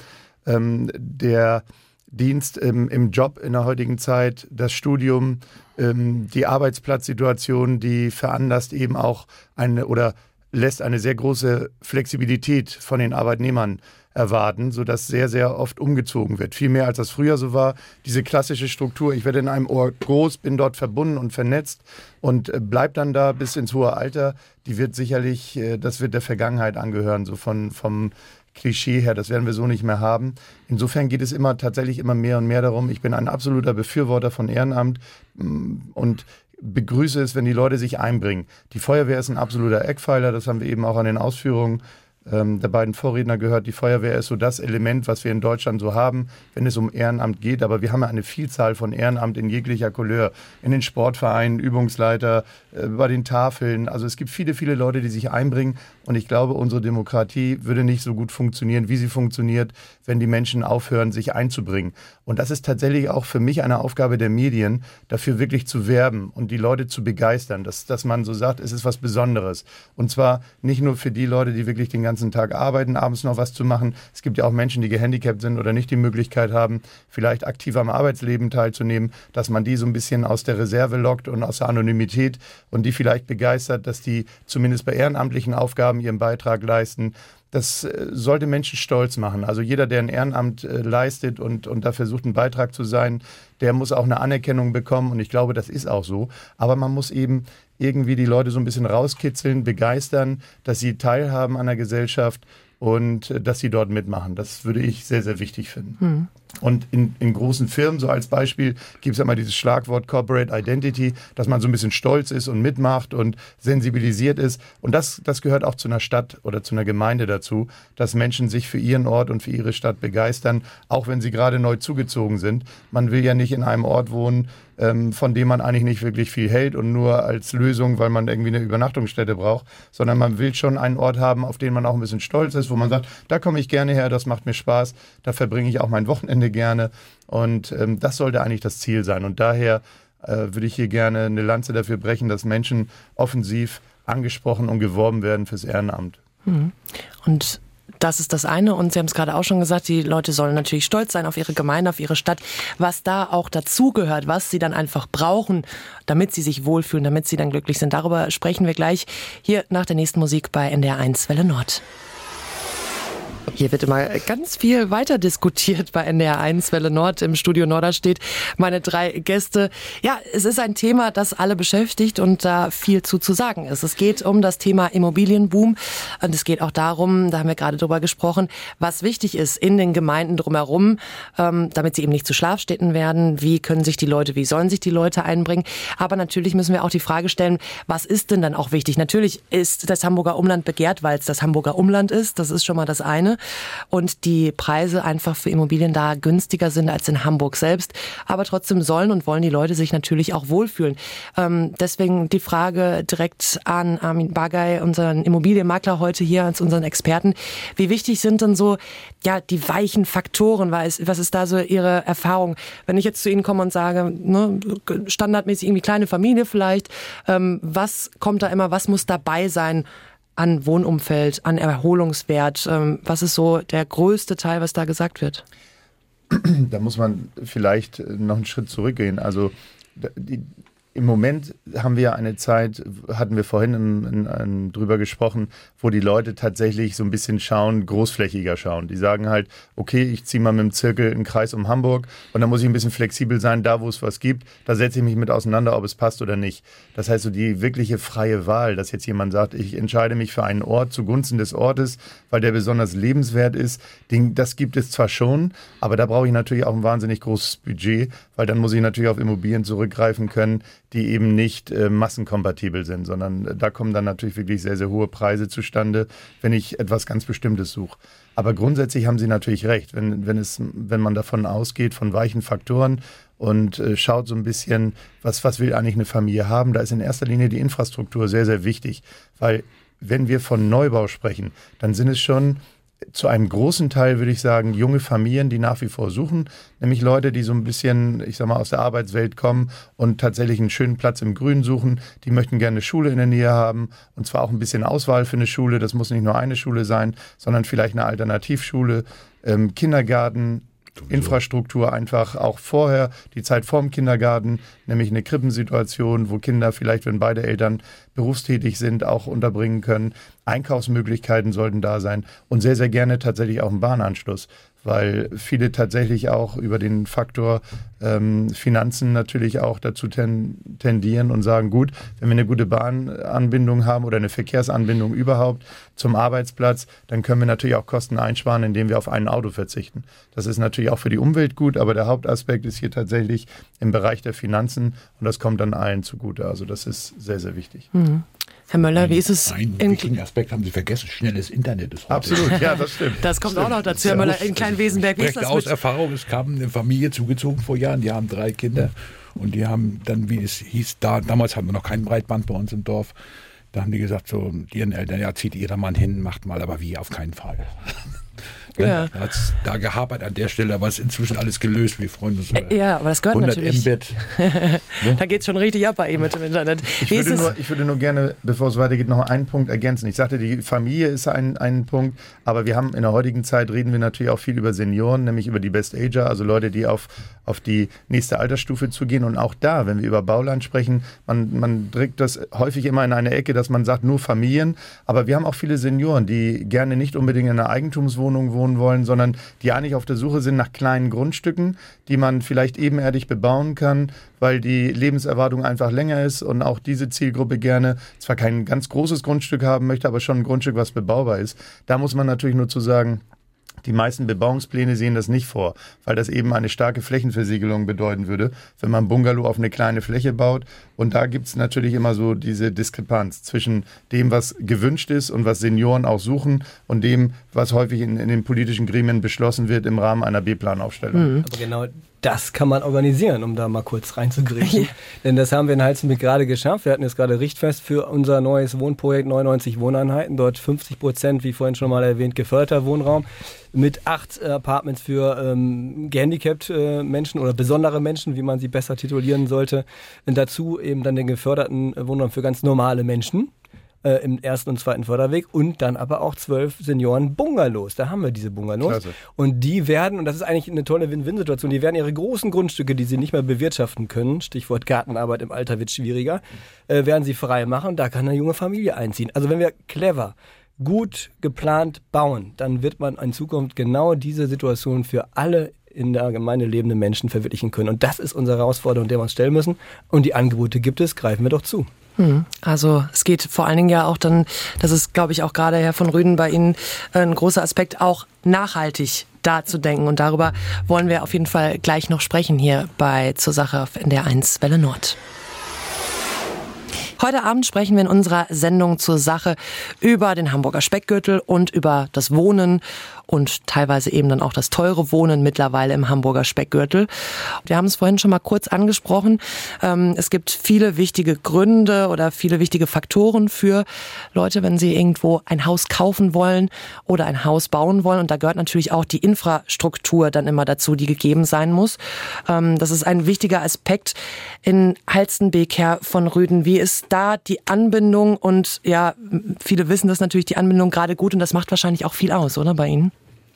Der Dienst im Job in der heutigen Zeit, das Studium, die Arbeitsplatzsituation, die veranlasst eben auch eine oder lässt eine sehr große Flexibilität von den Arbeitnehmern erwarten, sodass sehr, sehr oft umgezogen wird. Viel mehr als das früher so war. Diese klassische Struktur, ich werde in einem Ort groß, bin dort verbunden und vernetzt und bleib dann da bis ins hohe Alter, die wird sicherlich, das wird der Vergangenheit angehören, so von, vom Klischee her, das werden wir so nicht mehr haben. Insofern geht es immer tatsächlich immer mehr und mehr darum, ich bin ein absoluter Befürworter von Ehrenamt und begrüße es, wenn die Leute sich einbringen. Die Feuerwehr ist ein absoluter Eckpfeiler, das haben wir eben auch an den Ausführungen ähm, der beiden Vorredner gehört. Die Feuerwehr ist so das Element, was wir in Deutschland so haben, wenn es um Ehrenamt geht. Aber wir haben ja eine Vielzahl von Ehrenamt in jeglicher Couleur. In den Sportvereinen, Übungsleiter, äh, bei den Tafeln. Also es gibt viele, viele Leute, die sich einbringen. Und ich glaube, unsere Demokratie würde nicht so gut funktionieren, wie sie funktioniert, wenn die Menschen aufhören, sich einzubringen. Und das ist tatsächlich auch für mich eine Aufgabe der Medien, dafür wirklich zu werben und die Leute zu begeistern, dass, dass man so sagt, es ist was Besonderes. Und zwar nicht nur für die Leute, die wirklich den ganzen Tag arbeiten, abends noch was zu machen. Es gibt ja auch Menschen, die gehandicapt sind oder nicht die Möglichkeit haben, vielleicht aktiv am Arbeitsleben teilzunehmen, dass man die so ein bisschen aus der Reserve lockt und aus der Anonymität und die vielleicht begeistert, dass die zumindest bei ehrenamtlichen Aufgaben ihren Beitrag leisten. das sollte Menschen stolz machen. Also jeder, der ein Ehrenamt äh, leistet und, und da versucht, ein Beitrag zu sein, der muss auch eine Anerkennung bekommen. Und ich glaube, das ist auch so. Aber man muss eben irgendwie die Leute so ein bisschen rauskitzeln, begeistern, dass sie teilhaben an der Gesellschaft und äh, dass sie dort mitmachen. Das würde ich sehr, sehr wichtig finden. Mhm. Und in, in großen Firmen, so als Beispiel, gibt es ja immer dieses Schlagwort Corporate Identity, dass man so ein bisschen stolz ist und mitmacht und sensibilisiert ist. Und das, das gehört auch zu einer Stadt oder zu einer Gemeinde dazu, dass Menschen sich für ihren Ort und für ihre Stadt begeistern, auch wenn sie gerade neu zugezogen sind. Man will ja nicht in einem Ort wohnen, ähm, von dem man eigentlich nicht wirklich viel hält und nur als Lösung, weil man irgendwie eine Übernachtungsstätte braucht, sondern man will schon einen Ort haben, auf den man auch ein bisschen stolz ist, wo man sagt, da komme ich gerne her, das macht mir Spaß, da verbringe ich auch mein Wochenende gerne und ähm, das sollte eigentlich das Ziel sein und daher äh, würde ich hier gerne eine Lanze dafür brechen, dass Menschen offensiv angesprochen und geworben werden fürs Ehrenamt. Mhm. Und das ist das eine und Sie haben es gerade auch schon gesagt, die Leute sollen natürlich stolz sein auf ihre Gemeinde, auf ihre Stadt, was da auch dazugehört, was sie dann einfach brauchen, damit sie sich wohlfühlen, damit sie dann glücklich sind. Darüber sprechen wir gleich hier nach der nächsten Musik bei N D R eins Welle Nord. Hier wird immer ganz viel weiter diskutiert bei N D R eins Welle Nord. Im Studio Norderstedt meine drei Gäste. Ja, es ist ein Thema, das alle beschäftigt und da viel zu zu sagen ist. Es geht um das Thema Immobilienboom und es geht auch darum, da haben wir gerade drüber gesprochen, was wichtig ist in den Gemeinden drumherum, ähm, damit sie eben nicht zu Schlafstätten werden. Wie können sich die Leute, wie sollen sich die Leute einbringen? Aber natürlich müssen wir auch die Frage stellen, was ist denn dann auch wichtig? Natürlich ist das Hamburger Umland begehrt, weil es das Hamburger Umland ist. Das ist schon mal das eine. Und die Preise einfach für Immobilien da günstiger sind als in Hamburg selbst. Aber trotzdem sollen und wollen die Leute sich natürlich auch wohlfühlen. Ähm, deswegen die Frage direkt an Armin Bagay, unseren Immobilienmakler heute hier, als unseren Experten. Wie wichtig sind denn so ja die weichen Faktoren? Was ist da so Ihre Erfahrung? Wenn ich jetzt zu Ihnen komme und sage, ne, standardmäßig irgendwie kleine Familie vielleicht, ähm, was kommt da immer, was muss dabei sein? An Wohnumfeld, an Erholungswert? Was ist so der größte Teil, was da gesagt wird? Da muss man vielleicht noch einen Schritt zurückgehen. Also die, im Moment haben wir eine Zeit, hatten wir vorhin in, in, in, drüber gesprochen, wo die Leute tatsächlich so ein bisschen schauen, großflächiger schauen. Die sagen halt, okay, ich ziehe mal mit dem Zirkel einen Kreis um Hamburg und dann muss ich ein bisschen flexibel sein, da wo es was gibt, da setze ich mich mit auseinander, ob es passt oder nicht. Das heißt so die wirkliche freie Wahl, dass jetzt jemand sagt, ich entscheide mich für einen Ort zugunsten des Ortes, weil der besonders lebenswert ist, den, das gibt es zwar schon, aber da brauche ich natürlich auch ein wahnsinnig großes Budget, weil dann muss ich natürlich auf Immobilien zurückgreifen können, die eben nicht äh, massenkompatibel sind, sondern äh, da kommen dann natürlich wirklich sehr, sehr hohe Preise zustande, wenn ich etwas ganz Bestimmtes suche. Aber grundsätzlich haben Sie natürlich recht, wenn, wenn, es, wenn man davon ausgeht, von weichen Faktoren und äh, schaut so ein bisschen, was, was will eigentlich eine Familie haben, da ist in erster Linie die Infrastruktur sehr, sehr wichtig, weil wenn wir von Neubau sprechen, dann sind es schon zu einem großen Teil, würde ich sagen, junge Familien, die nach wie vor suchen, nämlich Leute, die so ein bisschen, ich sag mal, aus der Arbeitswelt kommen und tatsächlich einen schönen Platz im Grün suchen. Die möchten gerne eine Schule in der Nähe haben und zwar auch ein bisschen Auswahl für eine Schule. Das muss nicht nur eine Schule sein, sondern vielleicht eine Alternativschule, ähm, Kindergarten, Infrastruktur einfach auch vorher, die Zeit vorm Kindergarten, nämlich eine Krippensituation, wo Kinder vielleicht, wenn beide Eltern berufstätig sind, auch unterbringen können. Einkaufsmöglichkeiten sollten da sein und sehr, sehr gerne tatsächlich auch ein Bahnanschluss, weil viele tatsächlich auch über den Faktor ähm, Finanzen natürlich auch dazu ten, tendieren und sagen, gut, wenn wir eine gute Bahnanbindung haben oder eine Verkehrsanbindung überhaupt zum Arbeitsplatz, dann können wir natürlich auch Kosten einsparen, indem wir auf ein Auto verzichten. Das ist natürlich auch für die Umwelt gut, aber der Hauptaspekt ist hier tatsächlich im Bereich der Finanzen und das kommt dann allen zugute. Also das ist sehr, sehr wichtig. Mhm. Herr Möller, wie ist es? Einen wichtigen Aspekt haben Sie vergessen, schnelles Internet ist heute. Absolut, ja, das stimmt. Das kommt stimmt. auch noch dazu, Herr Möller, in Kleinwesenberg. Ich spreche aus Erfahrung, es kam eine Familie zugezogen vor Jahren, die haben drei Kinder und die haben dann, wie es hieß, da, damals hatten wir noch kein Breitband bei uns im Dorf, da haben die gesagt, so, ihren Eltern, ja, zieht ihr da Mann hin, macht mal, aber wie, auf keinen Fall. Ja. Da hat es da gehapert an der Stelle, aber es ist inzwischen alles gelöst. Wir freuen uns über Ja, aber das gehört hundert natürlich. Mbit. Da geht es schon richtig ab bei ihm mit dem Internet. Ich Wie würde, ist es? nur, ich würde nur gerne, bevor es weitergeht, noch einen Punkt ergänzen. Ich sagte, die Familie ist ein, ein Punkt, aber wir haben in der heutigen Zeit, reden wir natürlich auch viel über Senioren, nämlich über die Best Ager, also Leute, die auf, auf die nächste Altersstufe zugehen. Und auch da, wenn wir über Bauland sprechen, man, man drückt das häufig immer in eine Ecke, dass man sagt, nur Familien. Aber wir haben auch viele Senioren, die gerne nicht unbedingt in einer Eigentumswohnung wohnen wollen, sondern die eigentlich auf der Suche sind nach kleinen Grundstücken, die man vielleicht ebenerdig bebauen kann, weil die Lebenserwartung einfach länger ist und auch diese Zielgruppe gerne zwar kein ganz großes Grundstück haben möchte, aber schon ein Grundstück, was bebaubar ist. Da muss man natürlich nur zu sagen, die meisten Bebauungspläne sehen das nicht vor, weil das eben eine starke Flächenversiegelung bedeuten würde, wenn man Bungalow auf eine kleine Fläche baut. Und da gibt es natürlich immer so diese Diskrepanz zwischen dem, was gewünscht ist und was Senioren auch suchen und dem, was häufig in, in den politischen Gremien beschlossen wird im Rahmen einer B-Planaufstellung. Mhm. Aber genau das kann man organisieren, um da mal kurz reinzugreifen. Denn das haben wir in Halstenbek gerade geschafft. Wir hatten jetzt gerade Richtfest für unser neues Wohnprojekt, neunundneunzig Wohneinheiten. Dort fünfzig Prozent, wie vorhin schon mal erwähnt, geförderter Wohnraum. Mit acht Apartments für ähm, gehandicapt äh, Menschen oder besondere Menschen, wie man sie besser titulieren sollte. Und dazu eben dann den geförderten Wohnraum für ganz normale Menschen. Äh, im ersten und zweiten Förderweg und dann aber auch zwölf Senioren-Bungalows. Da haben wir diese Bungalows. Klasse. Und die werden, und das ist eigentlich eine tolle Win-Win-Situation, die werden ihre großen Grundstücke, die sie nicht mehr bewirtschaften können, Stichwort Gartenarbeit im Alter wird schwieriger, äh, werden sie frei machen. Da kann eine junge Familie einziehen. Also wenn wir clever, gut geplant bauen, dann wird man in Zukunft genau diese Situation für alle in der Gemeinde lebenden Menschen verwirklichen können. Und das ist unsere Herausforderung, der wir uns stellen müssen. Und die Angebote gibt es, greifen wir doch zu. Also es geht vor allen Dingen ja auch dann, das ist glaube ich auch gerade Herr von Rüden bei Ihnen ein großer Aspekt, auch nachhaltig da zu denken. Und darüber wollen wir auf jeden Fall gleich noch sprechen hier bei Zur Sache auf N D R eins Welle Nord. Heute Abend sprechen wir in unserer Sendung Zur Sache über den Hamburger Speckgürtel und über das Wohnen und teilweise eben dann auch das teure Wohnen mittlerweile im Hamburger Speckgürtel. Wir haben es vorhin schon mal kurz angesprochen. Es gibt viele wichtige Gründe oder viele wichtige Faktoren für Leute, wenn sie irgendwo ein Haus kaufen wollen oder ein Haus bauen wollen. Und da gehört natürlich auch die Infrastruktur dann immer dazu, die gegeben sein muss. Das ist ein wichtiger Aspekt in Halstenbek, Herr von Rüden. Wie ist da die Anbindung? Und ja, viele wissen das natürlich, die Anbindung gerade gut. Und das macht wahrscheinlich auch viel aus, oder bei Ihnen?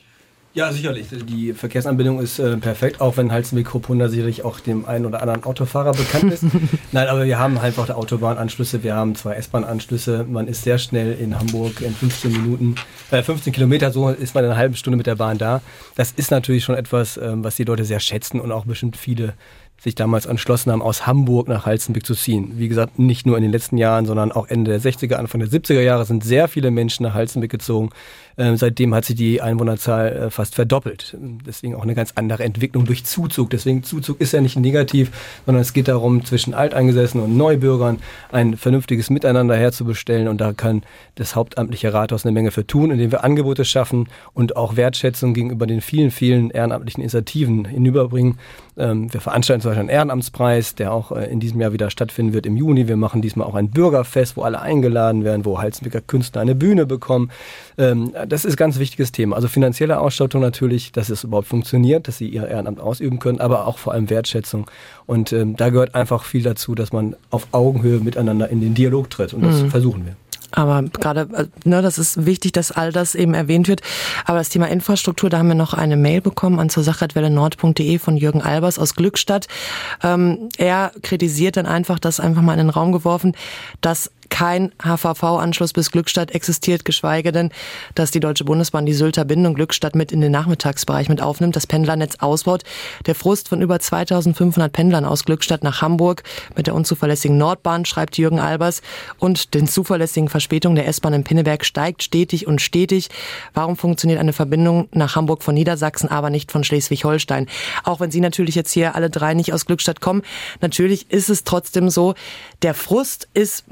Ja, sicherlich. Die Verkehrsanbindung ist äh, perfekt, auch wenn Halstenbek-Kopunda sicherlich auch dem einen oder anderen Autofahrer bekannt ist. Nein, aber wir haben halt auch Autobahnanschlüsse, wir haben zwei S-Bahn-Anschlüsse. Man ist sehr schnell in Hamburg in fünfzehn Minuten, äh, fünfzehn Kilometer, so ist man in einer halben Stunde mit der Bahn da. Das ist natürlich schon etwas, ähm, was die Leute sehr schätzen und auch bestimmt viele sich damals entschlossen haben, aus Hamburg nach Halstenbek zu ziehen. Wie gesagt, nicht nur in den letzten Jahren, sondern auch Ende der sechziger, Anfang der siebziger Jahre sind sehr viele Menschen nach Halstenbek gezogen. Ähm, seitdem hat sich die Einwohnerzahl äh, fast verdoppelt. Deswegen auch eine ganz andere Entwicklung durch Zuzug. Deswegen Zuzug ist ja nicht negativ, sondern es geht darum, zwischen Alteingesessenen und Neubürgern ein vernünftiges Miteinander herzubestellen. Und da kann das hauptamtliche Rathaus eine Menge für tun, indem wir Angebote schaffen und auch Wertschätzung gegenüber den vielen, vielen ehrenamtlichen Initiativen hinüberbringen. Ähm, wir veranstalten zum Beispiel einen Ehrenamtspreis, der auch äh, in diesem Jahr wieder stattfinden wird im Juni. Wir machen diesmal auch ein Bürgerfest, wo alle eingeladen werden, wo Halstenbeker Künstler eine Bühne bekommen. Ähm, das ist ein ganz wichtiges Thema. Also finanzielle Ausstattung natürlich, dass es überhaupt funktioniert, dass sie ihr Ehrenamt ausüben können, aber auch vor allem Wertschätzung. Und ähm, da gehört einfach viel dazu, dass man auf Augenhöhe miteinander in den Dialog tritt. Und das mhm. versuchen wir. Aber gerade, ne, das ist wichtig, dass all das eben erwähnt wird. Aber das Thema Infrastruktur, da haben wir noch eine Mail bekommen an zur sache at welle nord punkt de von Jürgen Albers aus Glückstadt. Ähm, er kritisiert dann einfach, das einfach mal in den Raum geworfen, dass kein H V V-Anschluss bis Glückstadt existiert, geschweige denn, dass die Deutsche Bundesbahn die Sylter Bindung Glückstadt mit in den Nachmittagsbereich mit aufnimmt, das Pendlernetz ausbaut. Der Frust von über zweitausendfünfhundert Pendlern aus Glückstadt nach Hamburg mit der unzuverlässigen Nordbahn, schreibt Jürgen Albers, und den zuverlässigen Verspätungen der S-Bahn in Pinneberg steigt stetig und stetig. Warum funktioniert eine Verbindung nach Hamburg von Niedersachsen, aber nicht von Schleswig-Holstein? Auch wenn Sie natürlich jetzt hier alle drei nicht aus Glückstadt kommen, natürlich ist es trotzdem so, der Frust ist nachvollziehbar.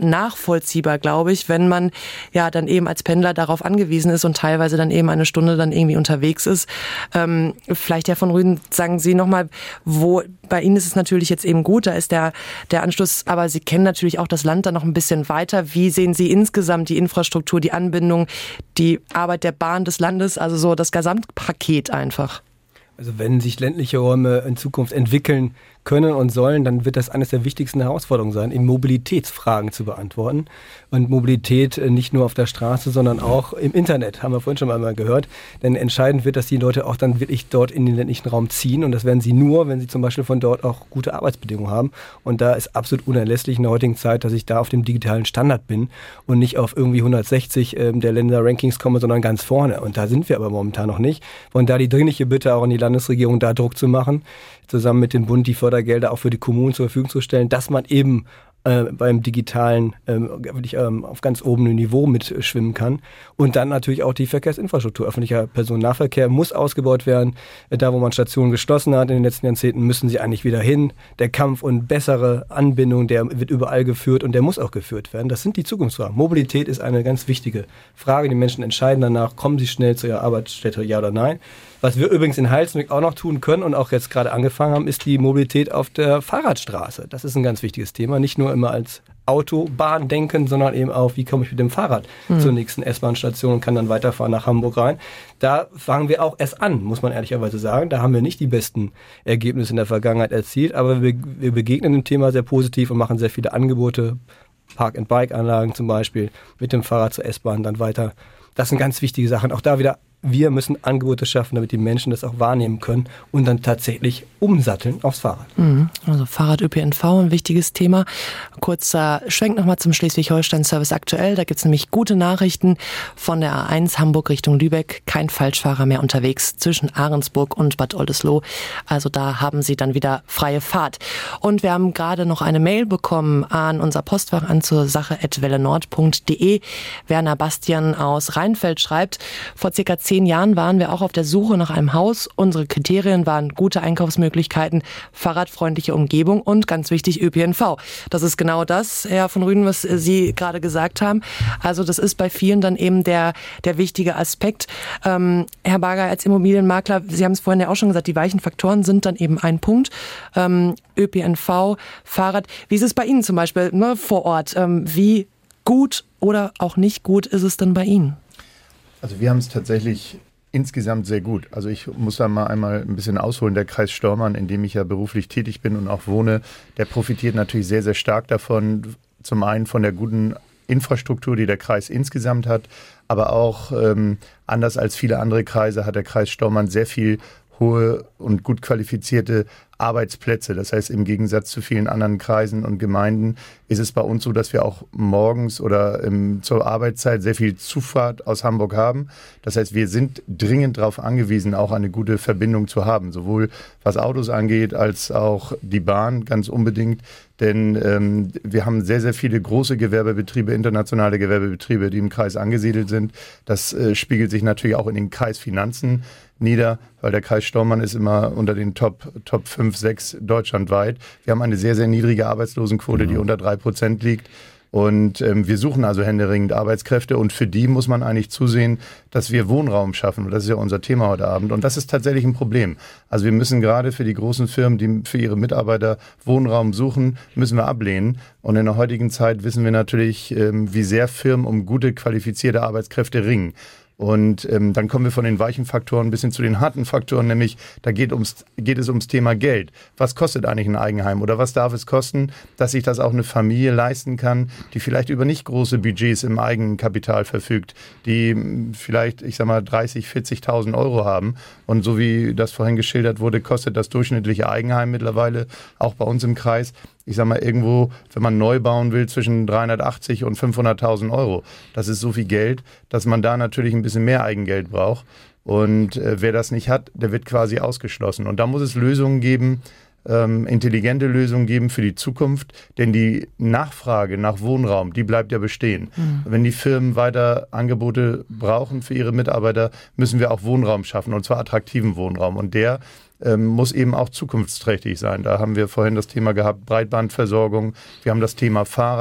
nachvollziehbar, glaube ich, wenn man ja dann eben als Pendler darauf angewiesen ist und teilweise dann eben eine Stunde dann irgendwie unterwegs ist. Ähm, vielleicht, Herr von Rüden, sagen Sie nochmal, wo, bei Ihnen ist es natürlich jetzt eben gut, da ist der, der Anschluss, aber Sie kennen natürlich auch das Land dann noch ein bisschen weiter. Wie sehen Sie insgesamt die Infrastruktur, die Anbindung, die Arbeit der Bahn des Landes, also so das Gesamtpaket einfach? Also wenn sich ländliche Räume in Zukunft entwickeln können und sollen, dann wird das eines der wichtigsten Herausforderungen sein, eben Mobilitätsfragen zu beantworten. Und Mobilität nicht nur auf der Straße, sondern auch im Internet, haben wir vorhin schon einmal gehört. Denn entscheidend wird, dass die Leute auch dann wirklich dort in den ländlichen Raum ziehen. Und das werden sie nur, wenn sie zum Beispiel von dort auch gute Arbeitsbedingungen haben. Und da ist absolut unerlässlich in der heutigen Zeit, dass ich da auf dem digitalen Standard bin und nicht auf irgendwie hundertsechzig ähm, der Länder-Rankings komme, sondern ganz vorne. Und da sind wir aber momentan noch nicht. Und da die dringliche Bitte auch an die Landesregierung, da Druck zu machen, zusammen mit dem Bund die Fördergelder auch für die Kommunen zur Verfügung zu stellen, dass man eben äh, beim Digitalen ähm, wirklich ähm, auf ganz obenem Niveau mitschwimmen kann. Und dann natürlich auch die Verkehrsinfrastruktur. Öffentlicher Personennahverkehr muss ausgebaut werden. Äh, da, wo man Stationen geschlossen hat in den letzten Jahrzehnten, müssen sie eigentlich wieder hin. Der Kampf um bessere Anbindung, der wird überall geführt und der muss auch geführt werden. Das sind die Zukunftsfragen. Mobilität ist eine ganz wichtige Frage. Die Menschen entscheiden danach, kommen sie schnell zu ihrer Arbeitsstätte, ja oder nein. Was wir übrigens in Halstenbek auch noch tun können und auch jetzt gerade angefangen haben, ist die Mobilität auf der Fahrradstraße. Das ist ein ganz wichtiges Thema. Nicht nur immer als Autobahn denken, sondern eben auch, wie komme ich mit dem Fahrrad mhm. zur nächsten S-Bahn-Station und kann dann weiterfahren nach Hamburg rein. Da fangen wir auch erst an, muss man ehrlicherweise sagen. Da haben wir nicht die besten Ergebnisse in der Vergangenheit erzielt, aber wir, wir begegnen dem Thema sehr positiv und machen sehr viele Angebote, Park-and-Bike-Anlagen zum Beispiel, mit dem Fahrrad zur S-Bahn dann weiter. Das sind ganz wichtige Sachen. Auch da wieder, wir müssen Angebote schaffen, damit die Menschen das auch wahrnehmen können und dann tatsächlich umsatteln aufs Fahrrad. Also Fahrrad, Ö P N V, ein wichtiges Thema. Kurzer Schwenk nochmal zum Schleswig-Holstein-Service aktuell. Da gibt's nämlich gute Nachrichten von der A eins Hamburg Richtung Lübeck. Kein Falschfahrer mehr unterwegs zwischen Ahrensburg und Bad Oldesloe. Also da haben Sie dann wieder freie Fahrt. Und wir haben gerade noch eine Mail bekommen an unser Postfach an zur Sache at wellenord punkt de. Werner Bastian aus Rheinfeld schreibt, vor circa zehn Jahren waren wir auch auf der Suche nach einem Haus. Unsere Kriterien waren gute Einkaufsmöglichkeiten, fahrradfreundliche Umgebung und ganz wichtig Ö P N V. Das ist genau das, Herr von Rüden, was Sie gerade gesagt haben. Also das ist bei vielen dann eben der, der wichtige Aspekt. Ähm, Herr Barger, als Immobilienmakler, Sie haben es vorhin ja auch schon gesagt, die weichen Faktoren sind dann eben ein Punkt. Ähm, Ö P N V, Fahrrad. Wie ist es bei Ihnen zum Beispiel ne, vor Ort? Ähm, wie gut oder auch nicht gut ist es denn bei Ihnen? Also wir haben es tatsächlich insgesamt sehr gut. Also ich muss da mal einmal ein bisschen ausholen. Der Kreis Stormarn, in dem ich ja beruflich tätig bin und auch wohne, der profitiert natürlich sehr, sehr stark davon. Zum einen von der guten Infrastruktur, die der Kreis insgesamt hat, aber auch ähm, anders als viele andere Kreise hat der Kreis Stormarn sehr viel hohe und gut qualifizierte Arbeitsplätze. Das heißt, im Gegensatz zu vielen anderen Kreisen und Gemeinden ist es bei uns so, dass wir auch morgens oder im, zur Arbeitszeit sehr viel Zufahrt aus Hamburg haben. Das heißt, wir sind dringend darauf angewiesen, auch eine gute Verbindung zu haben, sowohl was Autos angeht, als auch die Bahn ganz unbedingt. Denn ähm, wir haben sehr, sehr viele große Gewerbebetriebe, internationale Gewerbebetriebe, die im Kreis angesiedelt sind. Das äh, spiegelt sich natürlich auch in den Kreisfinanzen nieder, weil der Kreis Stormarn ist immer unter den Top, Top fünf, sechs deutschlandweit. Wir haben eine sehr, sehr niedrige Arbeitslosenquote, die unter drei Prozent liegt. Und ähm, wir suchen also händeringend Arbeitskräfte und für die muss man eigentlich zusehen, dass wir Wohnraum schaffen. Und das ist ja unser Thema heute Abend. Und das ist tatsächlich ein Problem. Also wir müssen gerade für die großen Firmen, die für ihre Mitarbeiter Wohnraum suchen, müssen wir ablehnen. Und in der heutigen Zeit wissen wir natürlich, ähm, wie sehr Firmen um gute, qualifizierte Arbeitskräfte ringen. Und ähm, dann kommen wir von den weichen Faktoren bis hin zu den harten Faktoren, nämlich da geht, ums, geht es ums Thema Geld. Was kostet eigentlich ein Eigenheim oder was darf es kosten, dass sich das auch eine Familie leisten kann, die vielleicht über nicht große Budgets im Eigenkapital verfügt, die vielleicht, ich sag mal, dreißig, vierzigtausend Euro haben. Und so wie das vorhin geschildert wurde, kostet das durchschnittliche Eigenheim mittlerweile, auch bei uns im Kreis, ich sag mal, irgendwo, wenn man neu bauen will, zwischen dreihundertachtzig und fünfhunderttausend Euro. Das ist so viel Geld, dass man da natürlich ein bisschen mehr Eigengeld braucht. Und äh, wer das nicht hat, der wird quasi ausgeschlossen. Und da muss es Lösungen geben, ähm, intelligente Lösungen geben für die Zukunft. Denn die Nachfrage nach Wohnraum, die bleibt ja bestehen. Mhm. Wenn die Firmen weiter Angebote brauchen für ihre Mitarbeiter, müssen wir auch Wohnraum schaffen, und zwar attraktiven Wohnraum. Und der Ähm, muss eben auch zukunftsträchtig sein. Da haben wir vorhin das Thema gehabt, Breitbandversorgung. Wir haben das Thema Fahrrad.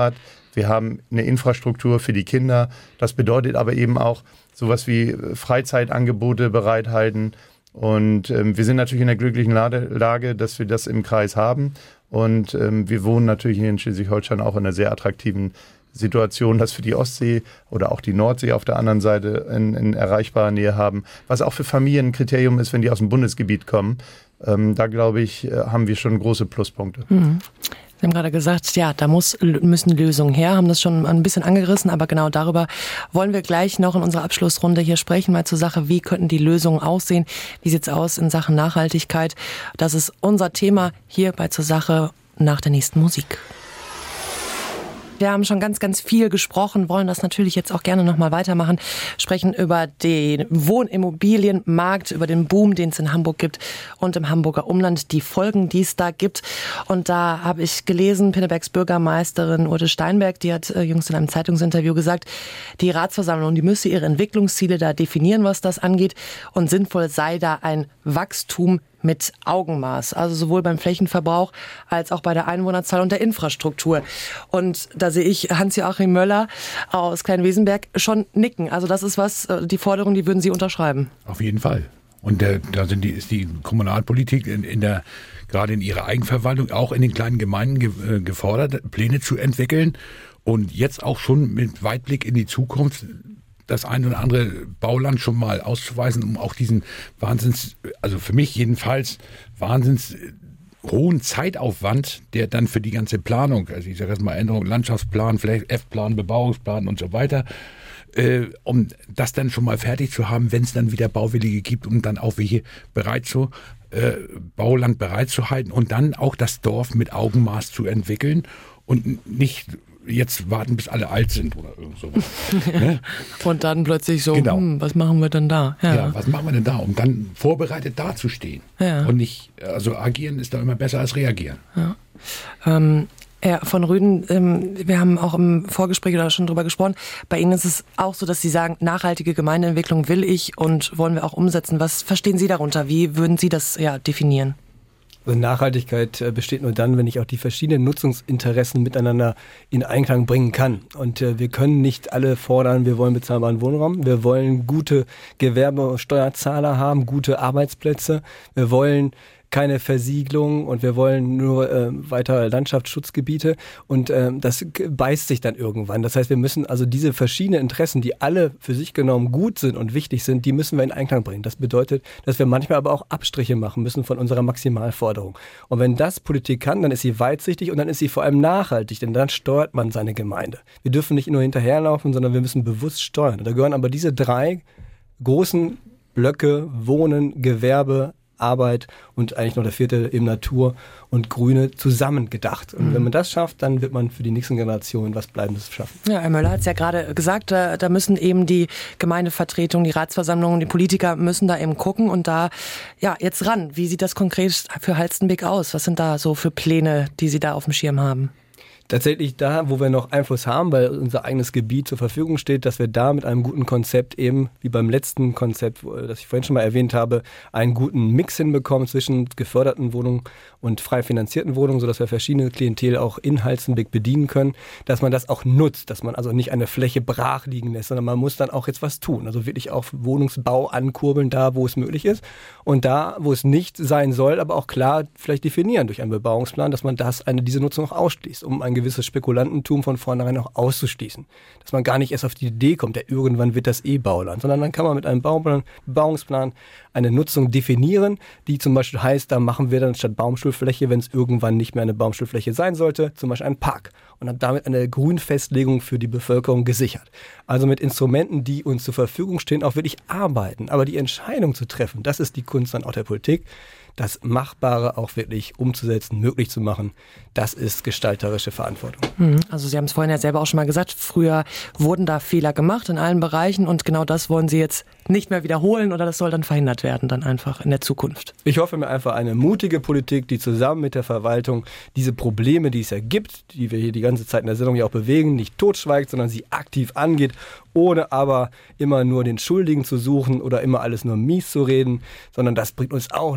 Wir haben eine Infrastruktur für die Kinder. Das bedeutet aber eben auch sowas wie Freizeitangebote bereithalten. Und ähm, wir sind natürlich in der glücklichen Lage, dass wir das im Kreis haben. Und ähm, wir wohnen natürlich hier in Schleswig-Holstein auch in einer sehr attraktiven Situation, dass wir die Ostsee oder auch die Nordsee auf der anderen Seite in, in erreichbarer Nähe haben. Was auch für Familien ein Kriterium ist, wenn die aus dem Bundesgebiet kommen. Ähm, da, glaube ich, haben wir schon große Pluspunkte. Mhm. Sie haben gerade gesagt, ja, da muss, müssen Lösungen her, haben das schon ein bisschen angerissen, aber genau darüber wollen wir gleich noch in unserer Abschlussrunde hier sprechen, mal zur Sache, wie könnten die Lösungen aussehen, wie sieht's aus in Sachen Nachhaltigkeit. Das ist unser Thema hier bei zur Sache nach der nächsten Musik. Wir haben schon ganz, ganz viel gesprochen, wollen das natürlich jetzt auch gerne nochmal weitermachen, sprechen über den Wohnimmobilienmarkt, über den Boom, den es in Hamburg gibt und im Hamburger Umland, die Folgen, die es da gibt. Und da habe ich gelesen, Pinnebergs Bürgermeisterin Ute Steinberg, die hat äh, jüngst in einem Zeitungsinterview gesagt, die Ratsversammlung, die müsse ihre Entwicklungsziele da definieren, was das angeht. Und sinnvoll sei da ein Wachstum mit Augenmaß, also sowohl beim Flächenverbrauch als auch bei der Einwohnerzahl und der Infrastruktur. Und da sehe ich Hans-Joachim Möller aus Kleinwesenberg schon nicken. Also das ist was, die Forderung, die würden Sie unterschreiben. Auf jeden Fall. Und der, da sind die, ist die Kommunalpolitik in, in der, gerade in ihrer Eigenverwaltung, auch in den kleinen Gemeinden ge, äh, gefordert, Pläne zu entwickeln und jetzt auch schon mit Weitblick in die Zukunft das ein oder andere Bauland schon mal auszuweisen, um auch diesen Wahnsinns, also für mich jedenfalls, Wahnsinns hohen Zeitaufwand, der dann für die ganze Planung, also ich sage jetzt mal Änderung, Landschaftsplan, vielleicht F-Plan, Bebauungsplan und so weiter, äh, um das dann schon mal fertig zu haben, wenn es dann wieder Bauwillige gibt, um dann auch welche bereit zu, äh, Bauland bereit zu halten und dann auch das Dorf mit Augenmaß zu entwickeln und nicht jetzt warten, bis alle alt sind oder irgend sowas. Ne? Und dann plötzlich so, genau. hm, was machen wir denn da? Ja. ja, was machen wir denn da, um dann vorbereitet dazustehen? Ja. Und nicht, also agieren ist da immer besser als reagieren. Ja. Ähm, Herr von Rüden, ähm, wir haben auch im Vorgespräch da schon drüber gesprochen. Bei Ihnen ist es auch so, dass Sie sagen, nachhaltige Gemeindeentwicklung will ich und wollen wir auch umsetzen. Was verstehen Sie darunter? Wie würden Sie das ja definieren? Also Nachhaltigkeit besteht nur dann, wenn ich auch die verschiedenen Nutzungsinteressen miteinander in Einklang bringen kann. Und äh, wir können nicht alle fordern, wir wollen bezahlbaren Wohnraum, wir wollen gute Gewerbe- und Steuerzahler haben, gute Arbeitsplätze, wir wollen keine Versiegelung und wir wollen nur äh, weiter Landschaftsschutzgebiete und äh, das beißt sich dann irgendwann. Das heißt, wir müssen also diese verschiedenen Interessen, die alle für sich genommen gut sind und wichtig sind, die müssen wir in Einklang bringen. Das bedeutet, dass wir manchmal aber auch Abstriche machen müssen von unserer Maximalforderung. Und wenn das Politik kann, dann ist sie weitsichtig und dann ist sie vor allem nachhaltig, denn dann steuert man seine Gemeinde. Wir dürfen nicht nur hinterherlaufen, sondern wir müssen bewusst steuern. Und da gehören aber diese drei großen Blöcke, Wohnen, Gewerbe, Arbeit und eigentlich noch der vierte eben Natur und Grüne zusammen gedacht. Und mhm. wenn man das schafft, dann wird man für die nächsten Generationen was Bleibendes schaffen. Ja, Herr Möller hat es ja gerade gesagt, da, da müssen eben die Gemeindevertretung, die Ratsversammlungen, die Politiker müssen da eben gucken und da ja jetzt ran. Wie sieht das konkret für Halstenbek aus? Was sind da so für Pläne, die Sie da auf dem Schirm haben? Tatsächlich da, wo wir noch Einfluss haben, weil unser eigenes Gebiet zur Verfügung steht, dass wir da mit einem guten Konzept eben, wie beim letzten Konzept, das ich vorhin schon mal erwähnt habe, einen guten Mix hinbekommen zwischen geförderten Wohnungen und frei finanzierten Wohnungen, sodass wir verschiedene Klientel auch in Halstenbek bedienen können, dass man das auch nutzt, dass man also nicht eine Fläche brach liegen lässt, sondern man muss dann auch jetzt was tun. Also wirklich auch Wohnungsbau ankurbeln, da wo es möglich ist und da, wo es nicht sein soll, aber auch klar vielleicht definieren durch einen Bebauungsplan, dass man das eine diese Nutzung auch ausschließt, um ein gewisses Spekulantentum von vornherein auch auszuschließen. Dass man gar nicht erst auf die Idee kommt, ja, irgendwann wird das eh Bauland, sondern dann kann man mit einem Bauplan, Bebauungsplan eine Nutzung definieren, die zum Beispiel heißt, da machen wir dann statt Baumschulfläche, wenn es irgendwann nicht mehr eine Baumschulfläche sein sollte, zum Beispiel einen Park und hat damit eine Grünfestlegung für die Bevölkerung gesichert. Also mit Instrumenten, die uns zur Verfügung stehen, auch wirklich arbeiten. Aber die Entscheidung zu treffen, das ist die Kunst dann auch der Politik. Das Machbare auch wirklich umzusetzen, möglich zu machen, das ist gestalterische Verantwortung. Also Sie haben es vorhin ja selber auch schon mal gesagt, früher wurden da Fehler gemacht in allen Bereichen und genau das wollen Sie jetzt nicht mehr wiederholen oder das soll dann verhindert werden dann einfach in der Zukunft? Ich hoffe mir einfach eine mutige Politik, die zusammen mit der Verwaltung diese Probleme, die es ja gibt, die wir hier die ganze Zeit in der Sendung ja auch bewegen, nicht totschweigt, sondern sie aktiv angeht, ohne aber immer nur den Schuldigen zu suchen oder immer alles nur mies zu reden, sondern das bringt uns auch nicht, sondern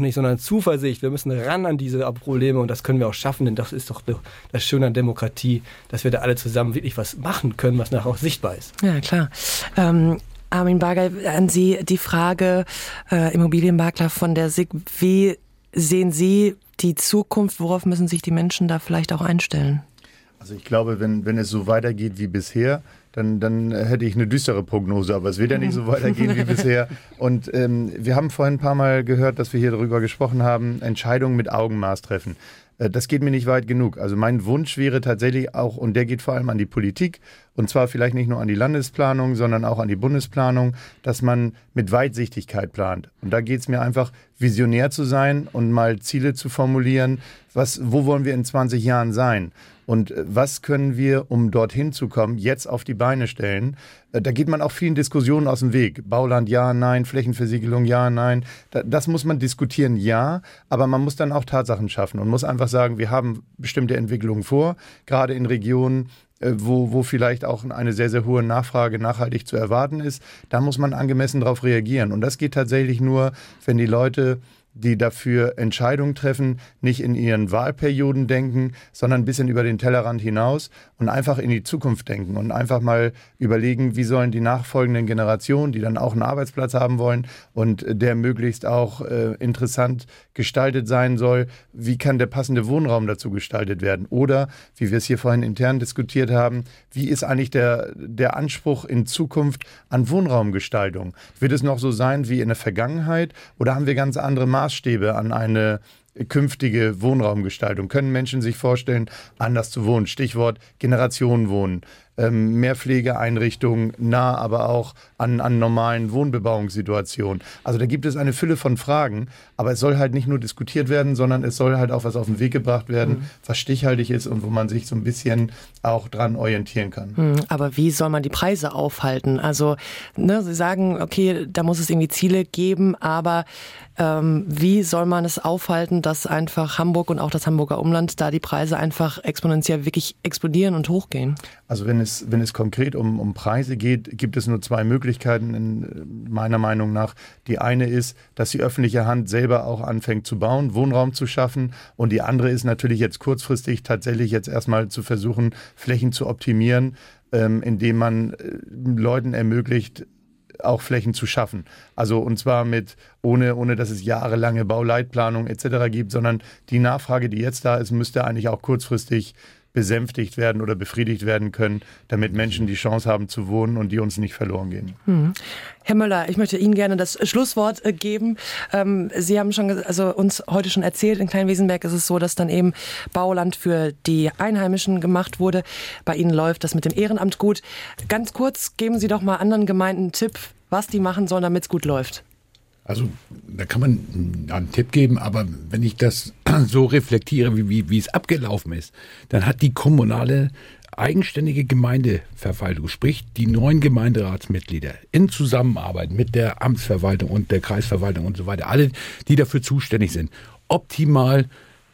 Zuversicht, wir müssen ran an diese Probleme und das können wir auch schaffen, denn das ist doch das Schöne an Demokratie, dass wir da alle zusammen wirklich was machen können, was nachher auch sichtbar ist. Ja, klar. Ähm Armin Bagay, an Sie die Frage, äh, Immobilienmakler von der S I G, wie sehen Sie die Zukunft, worauf müssen sich die Menschen da vielleicht auch einstellen? Also ich glaube, wenn, wenn es so weitergeht wie bisher, dann, dann hätte ich eine düstere Prognose, aber es wird ja nicht so weitergehen wie bisher. Und ähm, wir haben vorhin ein paar Mal gehört, dass wir hier darüber gesprochen haben, Entscheidungen mit Augenmaß treffen. Das geht mir nicht weit genug. Also mein Wunsch wäre tatsächlich auch, und der geht vor allem an die Politik, und zwar vielleicht nicht nur an die Landesplanung, sondern auch an die Bundesplanung, dass man mit Weitsichtigkeit plant. Und da geht es mir einfach, visionär zu sein und mal Ziele zu formulieren. Was, wo wollen wir in zwanzig Jahren sein? Und was können wir, um dorthin zu kommen, jetzt auf die Beine stellen? Da geht man auch vielen Diskussionen aus dem Weg. Bauland, ja, nein. Flächenversiegelung, ja, nein. Das muss man diskutieren, ja. Aber man muss dann auch Tatsachen schaffen und muss einfach sagen, wir haben bestimmte Entwicklungen vor, gerade in Regionen, wo, wo vielleicht auch eine sehr, sehr hohe Nachfrage nachhaltig zu erwarten ist. Da muss man angemessen darauf reagieren. Und das geht tatsächlich nur, wenn die Leute, die dafür Entscheidungen treffen, nicht in ihren Wahlperioden denken, sondern ein bisschen über den Tellerrand hinaus und einfach in die Zukunft denken und einfach mal überlegen, wie sollen die nachfolgenden Generationen, die dann auch einen Arbeitsplatz haben wollen und der möglichst auch äh, interessant gestaltet sein soll, wie kann der passende Wohnraum dazu gestaltet werden? Oder, wie wir es hier vorhin intern diskutiert haben, wie ist eigentlich der, der Anspruch in Zukunft an Wohnraumgestaltung? Wird es noch so sein wie in der Vergangenheit oder haben wir ganz andere Maßnahmen? Maßstäbe an eine künftige Wohnraumgestaltung? Können Menschen sich vorstellen, anders zu wohnen? Stichwort Generationenwohnen, ähm, mehr Pflegeeinrichtungen, nah aber auch an, an normalen Wohnbebauungssituationen. Also da gibt es eine Fülle von Fragen, aber es soll halt nicht nur diskutiert werden, sondern es soll halt auch was auf den Weg gebracht werden, mhm. was stichhaltig ist und wo man sich so ein bisschen auch dran orientieren kann. Mhm, aber wie soll man die Preise aufhalten? Also, ne, Sie sagen, okay, da muss es irgendwie Ziele geben, aber ähm, wie soll man es aufhalten, dass einfach Hamburg und auch das Hamburger Umland da die Preise einfach exponentiell wirklich explodieren und hochgehen? Also wenn es, wenn es konkret um, um Preise geht, gibt es nur zwei Möglichkeiten in meiner Meinung nach. Die eine ist, dass die öffentliche Hand selber auch anfängt zu bauen, Wohnraum zu schaffen. Und die andere ist natürlich jetzt kurzfristig tatsächlich jetzt erstmal zu versuchen, Flächen zu optimieren, ähm, indem man äh, Leuten ermöglicht, auch Flächen zu schaffen. Also und zwar mit, ohne, ohne dass es jahrelange Bauleitplanung et cetera gibt, sondern die Nachfrage, die jetzt da ist, müsste eigentlich auch kurzfristig besänftigt werden oder befriedigt werden können, damit Menschen die Chance haben zu wohnen und die uns nicht verloren gehen. Hm. Herr Möller, ich möchte Ihnen gerne das Schlusswort geben. Ähm, Sie haben schon also uns heute schon erzählt, in Kleinwesenberg ist es so, dass dann eben Bauland für die Einheimischen gemacht wurde. Bei Ihnen läuft das mit dem Ehrenamt gut. Ganz kurz, geben Sie doch mal anderen Gemeinden einen Tipp, was die machen sollen, damit es gut läuft. Also da kann man einen Tipp geben, aber wenn ich das so reflektiere, wie, wie, wie es abgelaufen ist, dann hat die kommunale eigenständige Gemeindeverwaltung, sprich die neuen Gemeinderatsmitglieder in Zusammenarbeit mit der Amtsverwaltung und der Kreisverwaltung und so weiter, alle, die dafür zuständig sind, optimal,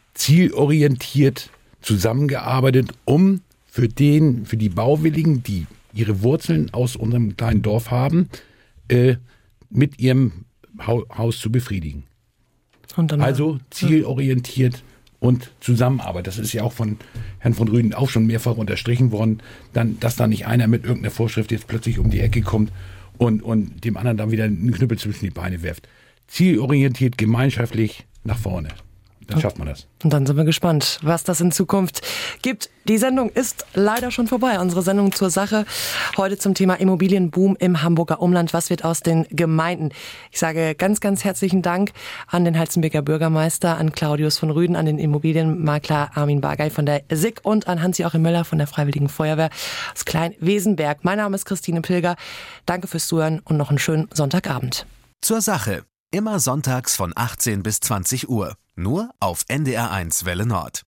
zielorientiert zusammengearbeitet, um für den, für die Bauwilligen, die ihre Wurzeln aus unserem kleinen Dorf haben, äh, mit ihrem Haus zu befriedigen. Und dann also zielorientiert und Zusammenarbeit. Das ist ja auch von Herrn von Rüden auch schon mehrfach unterstrichen worden, dann, dass da nicht einer mit irgendeiner Vorschrift jetzt plötzlich um die Ecke kommt und, und dem anderen dann wieder einen Knüppel zwischen die Beine wirft. Zielorientiert, gemeinschaftlich nach vorne. Dann schafft man das. Und dann sind wir gespannt, was das in Zukunft gibt. Die Sendung ist leider schon vorbei. Unsere Sendung zur Sache. Heute zum Thema Immobilienboom im Hamburger Umland. Was wird aus den Gemeinden? Ich sage ganz, ganz herzlichen Dank an den Halstenbeker Bürgermeister, an Claudius von Rüden, an den Immobilienmakler Armin Bagay von der S I G und an Hans-Joachim Möller von der Freiwilligen Feuerwehr aus Kleinwesenberg. Mein Name ist Christine Pilger. Danke fürs Zuhören und noch einen schönen Sonntagabend. Zur Sache. Immer sonntags von achtzehn bis zwanzig Uhr. Nur auf N D R eins Welle Nord.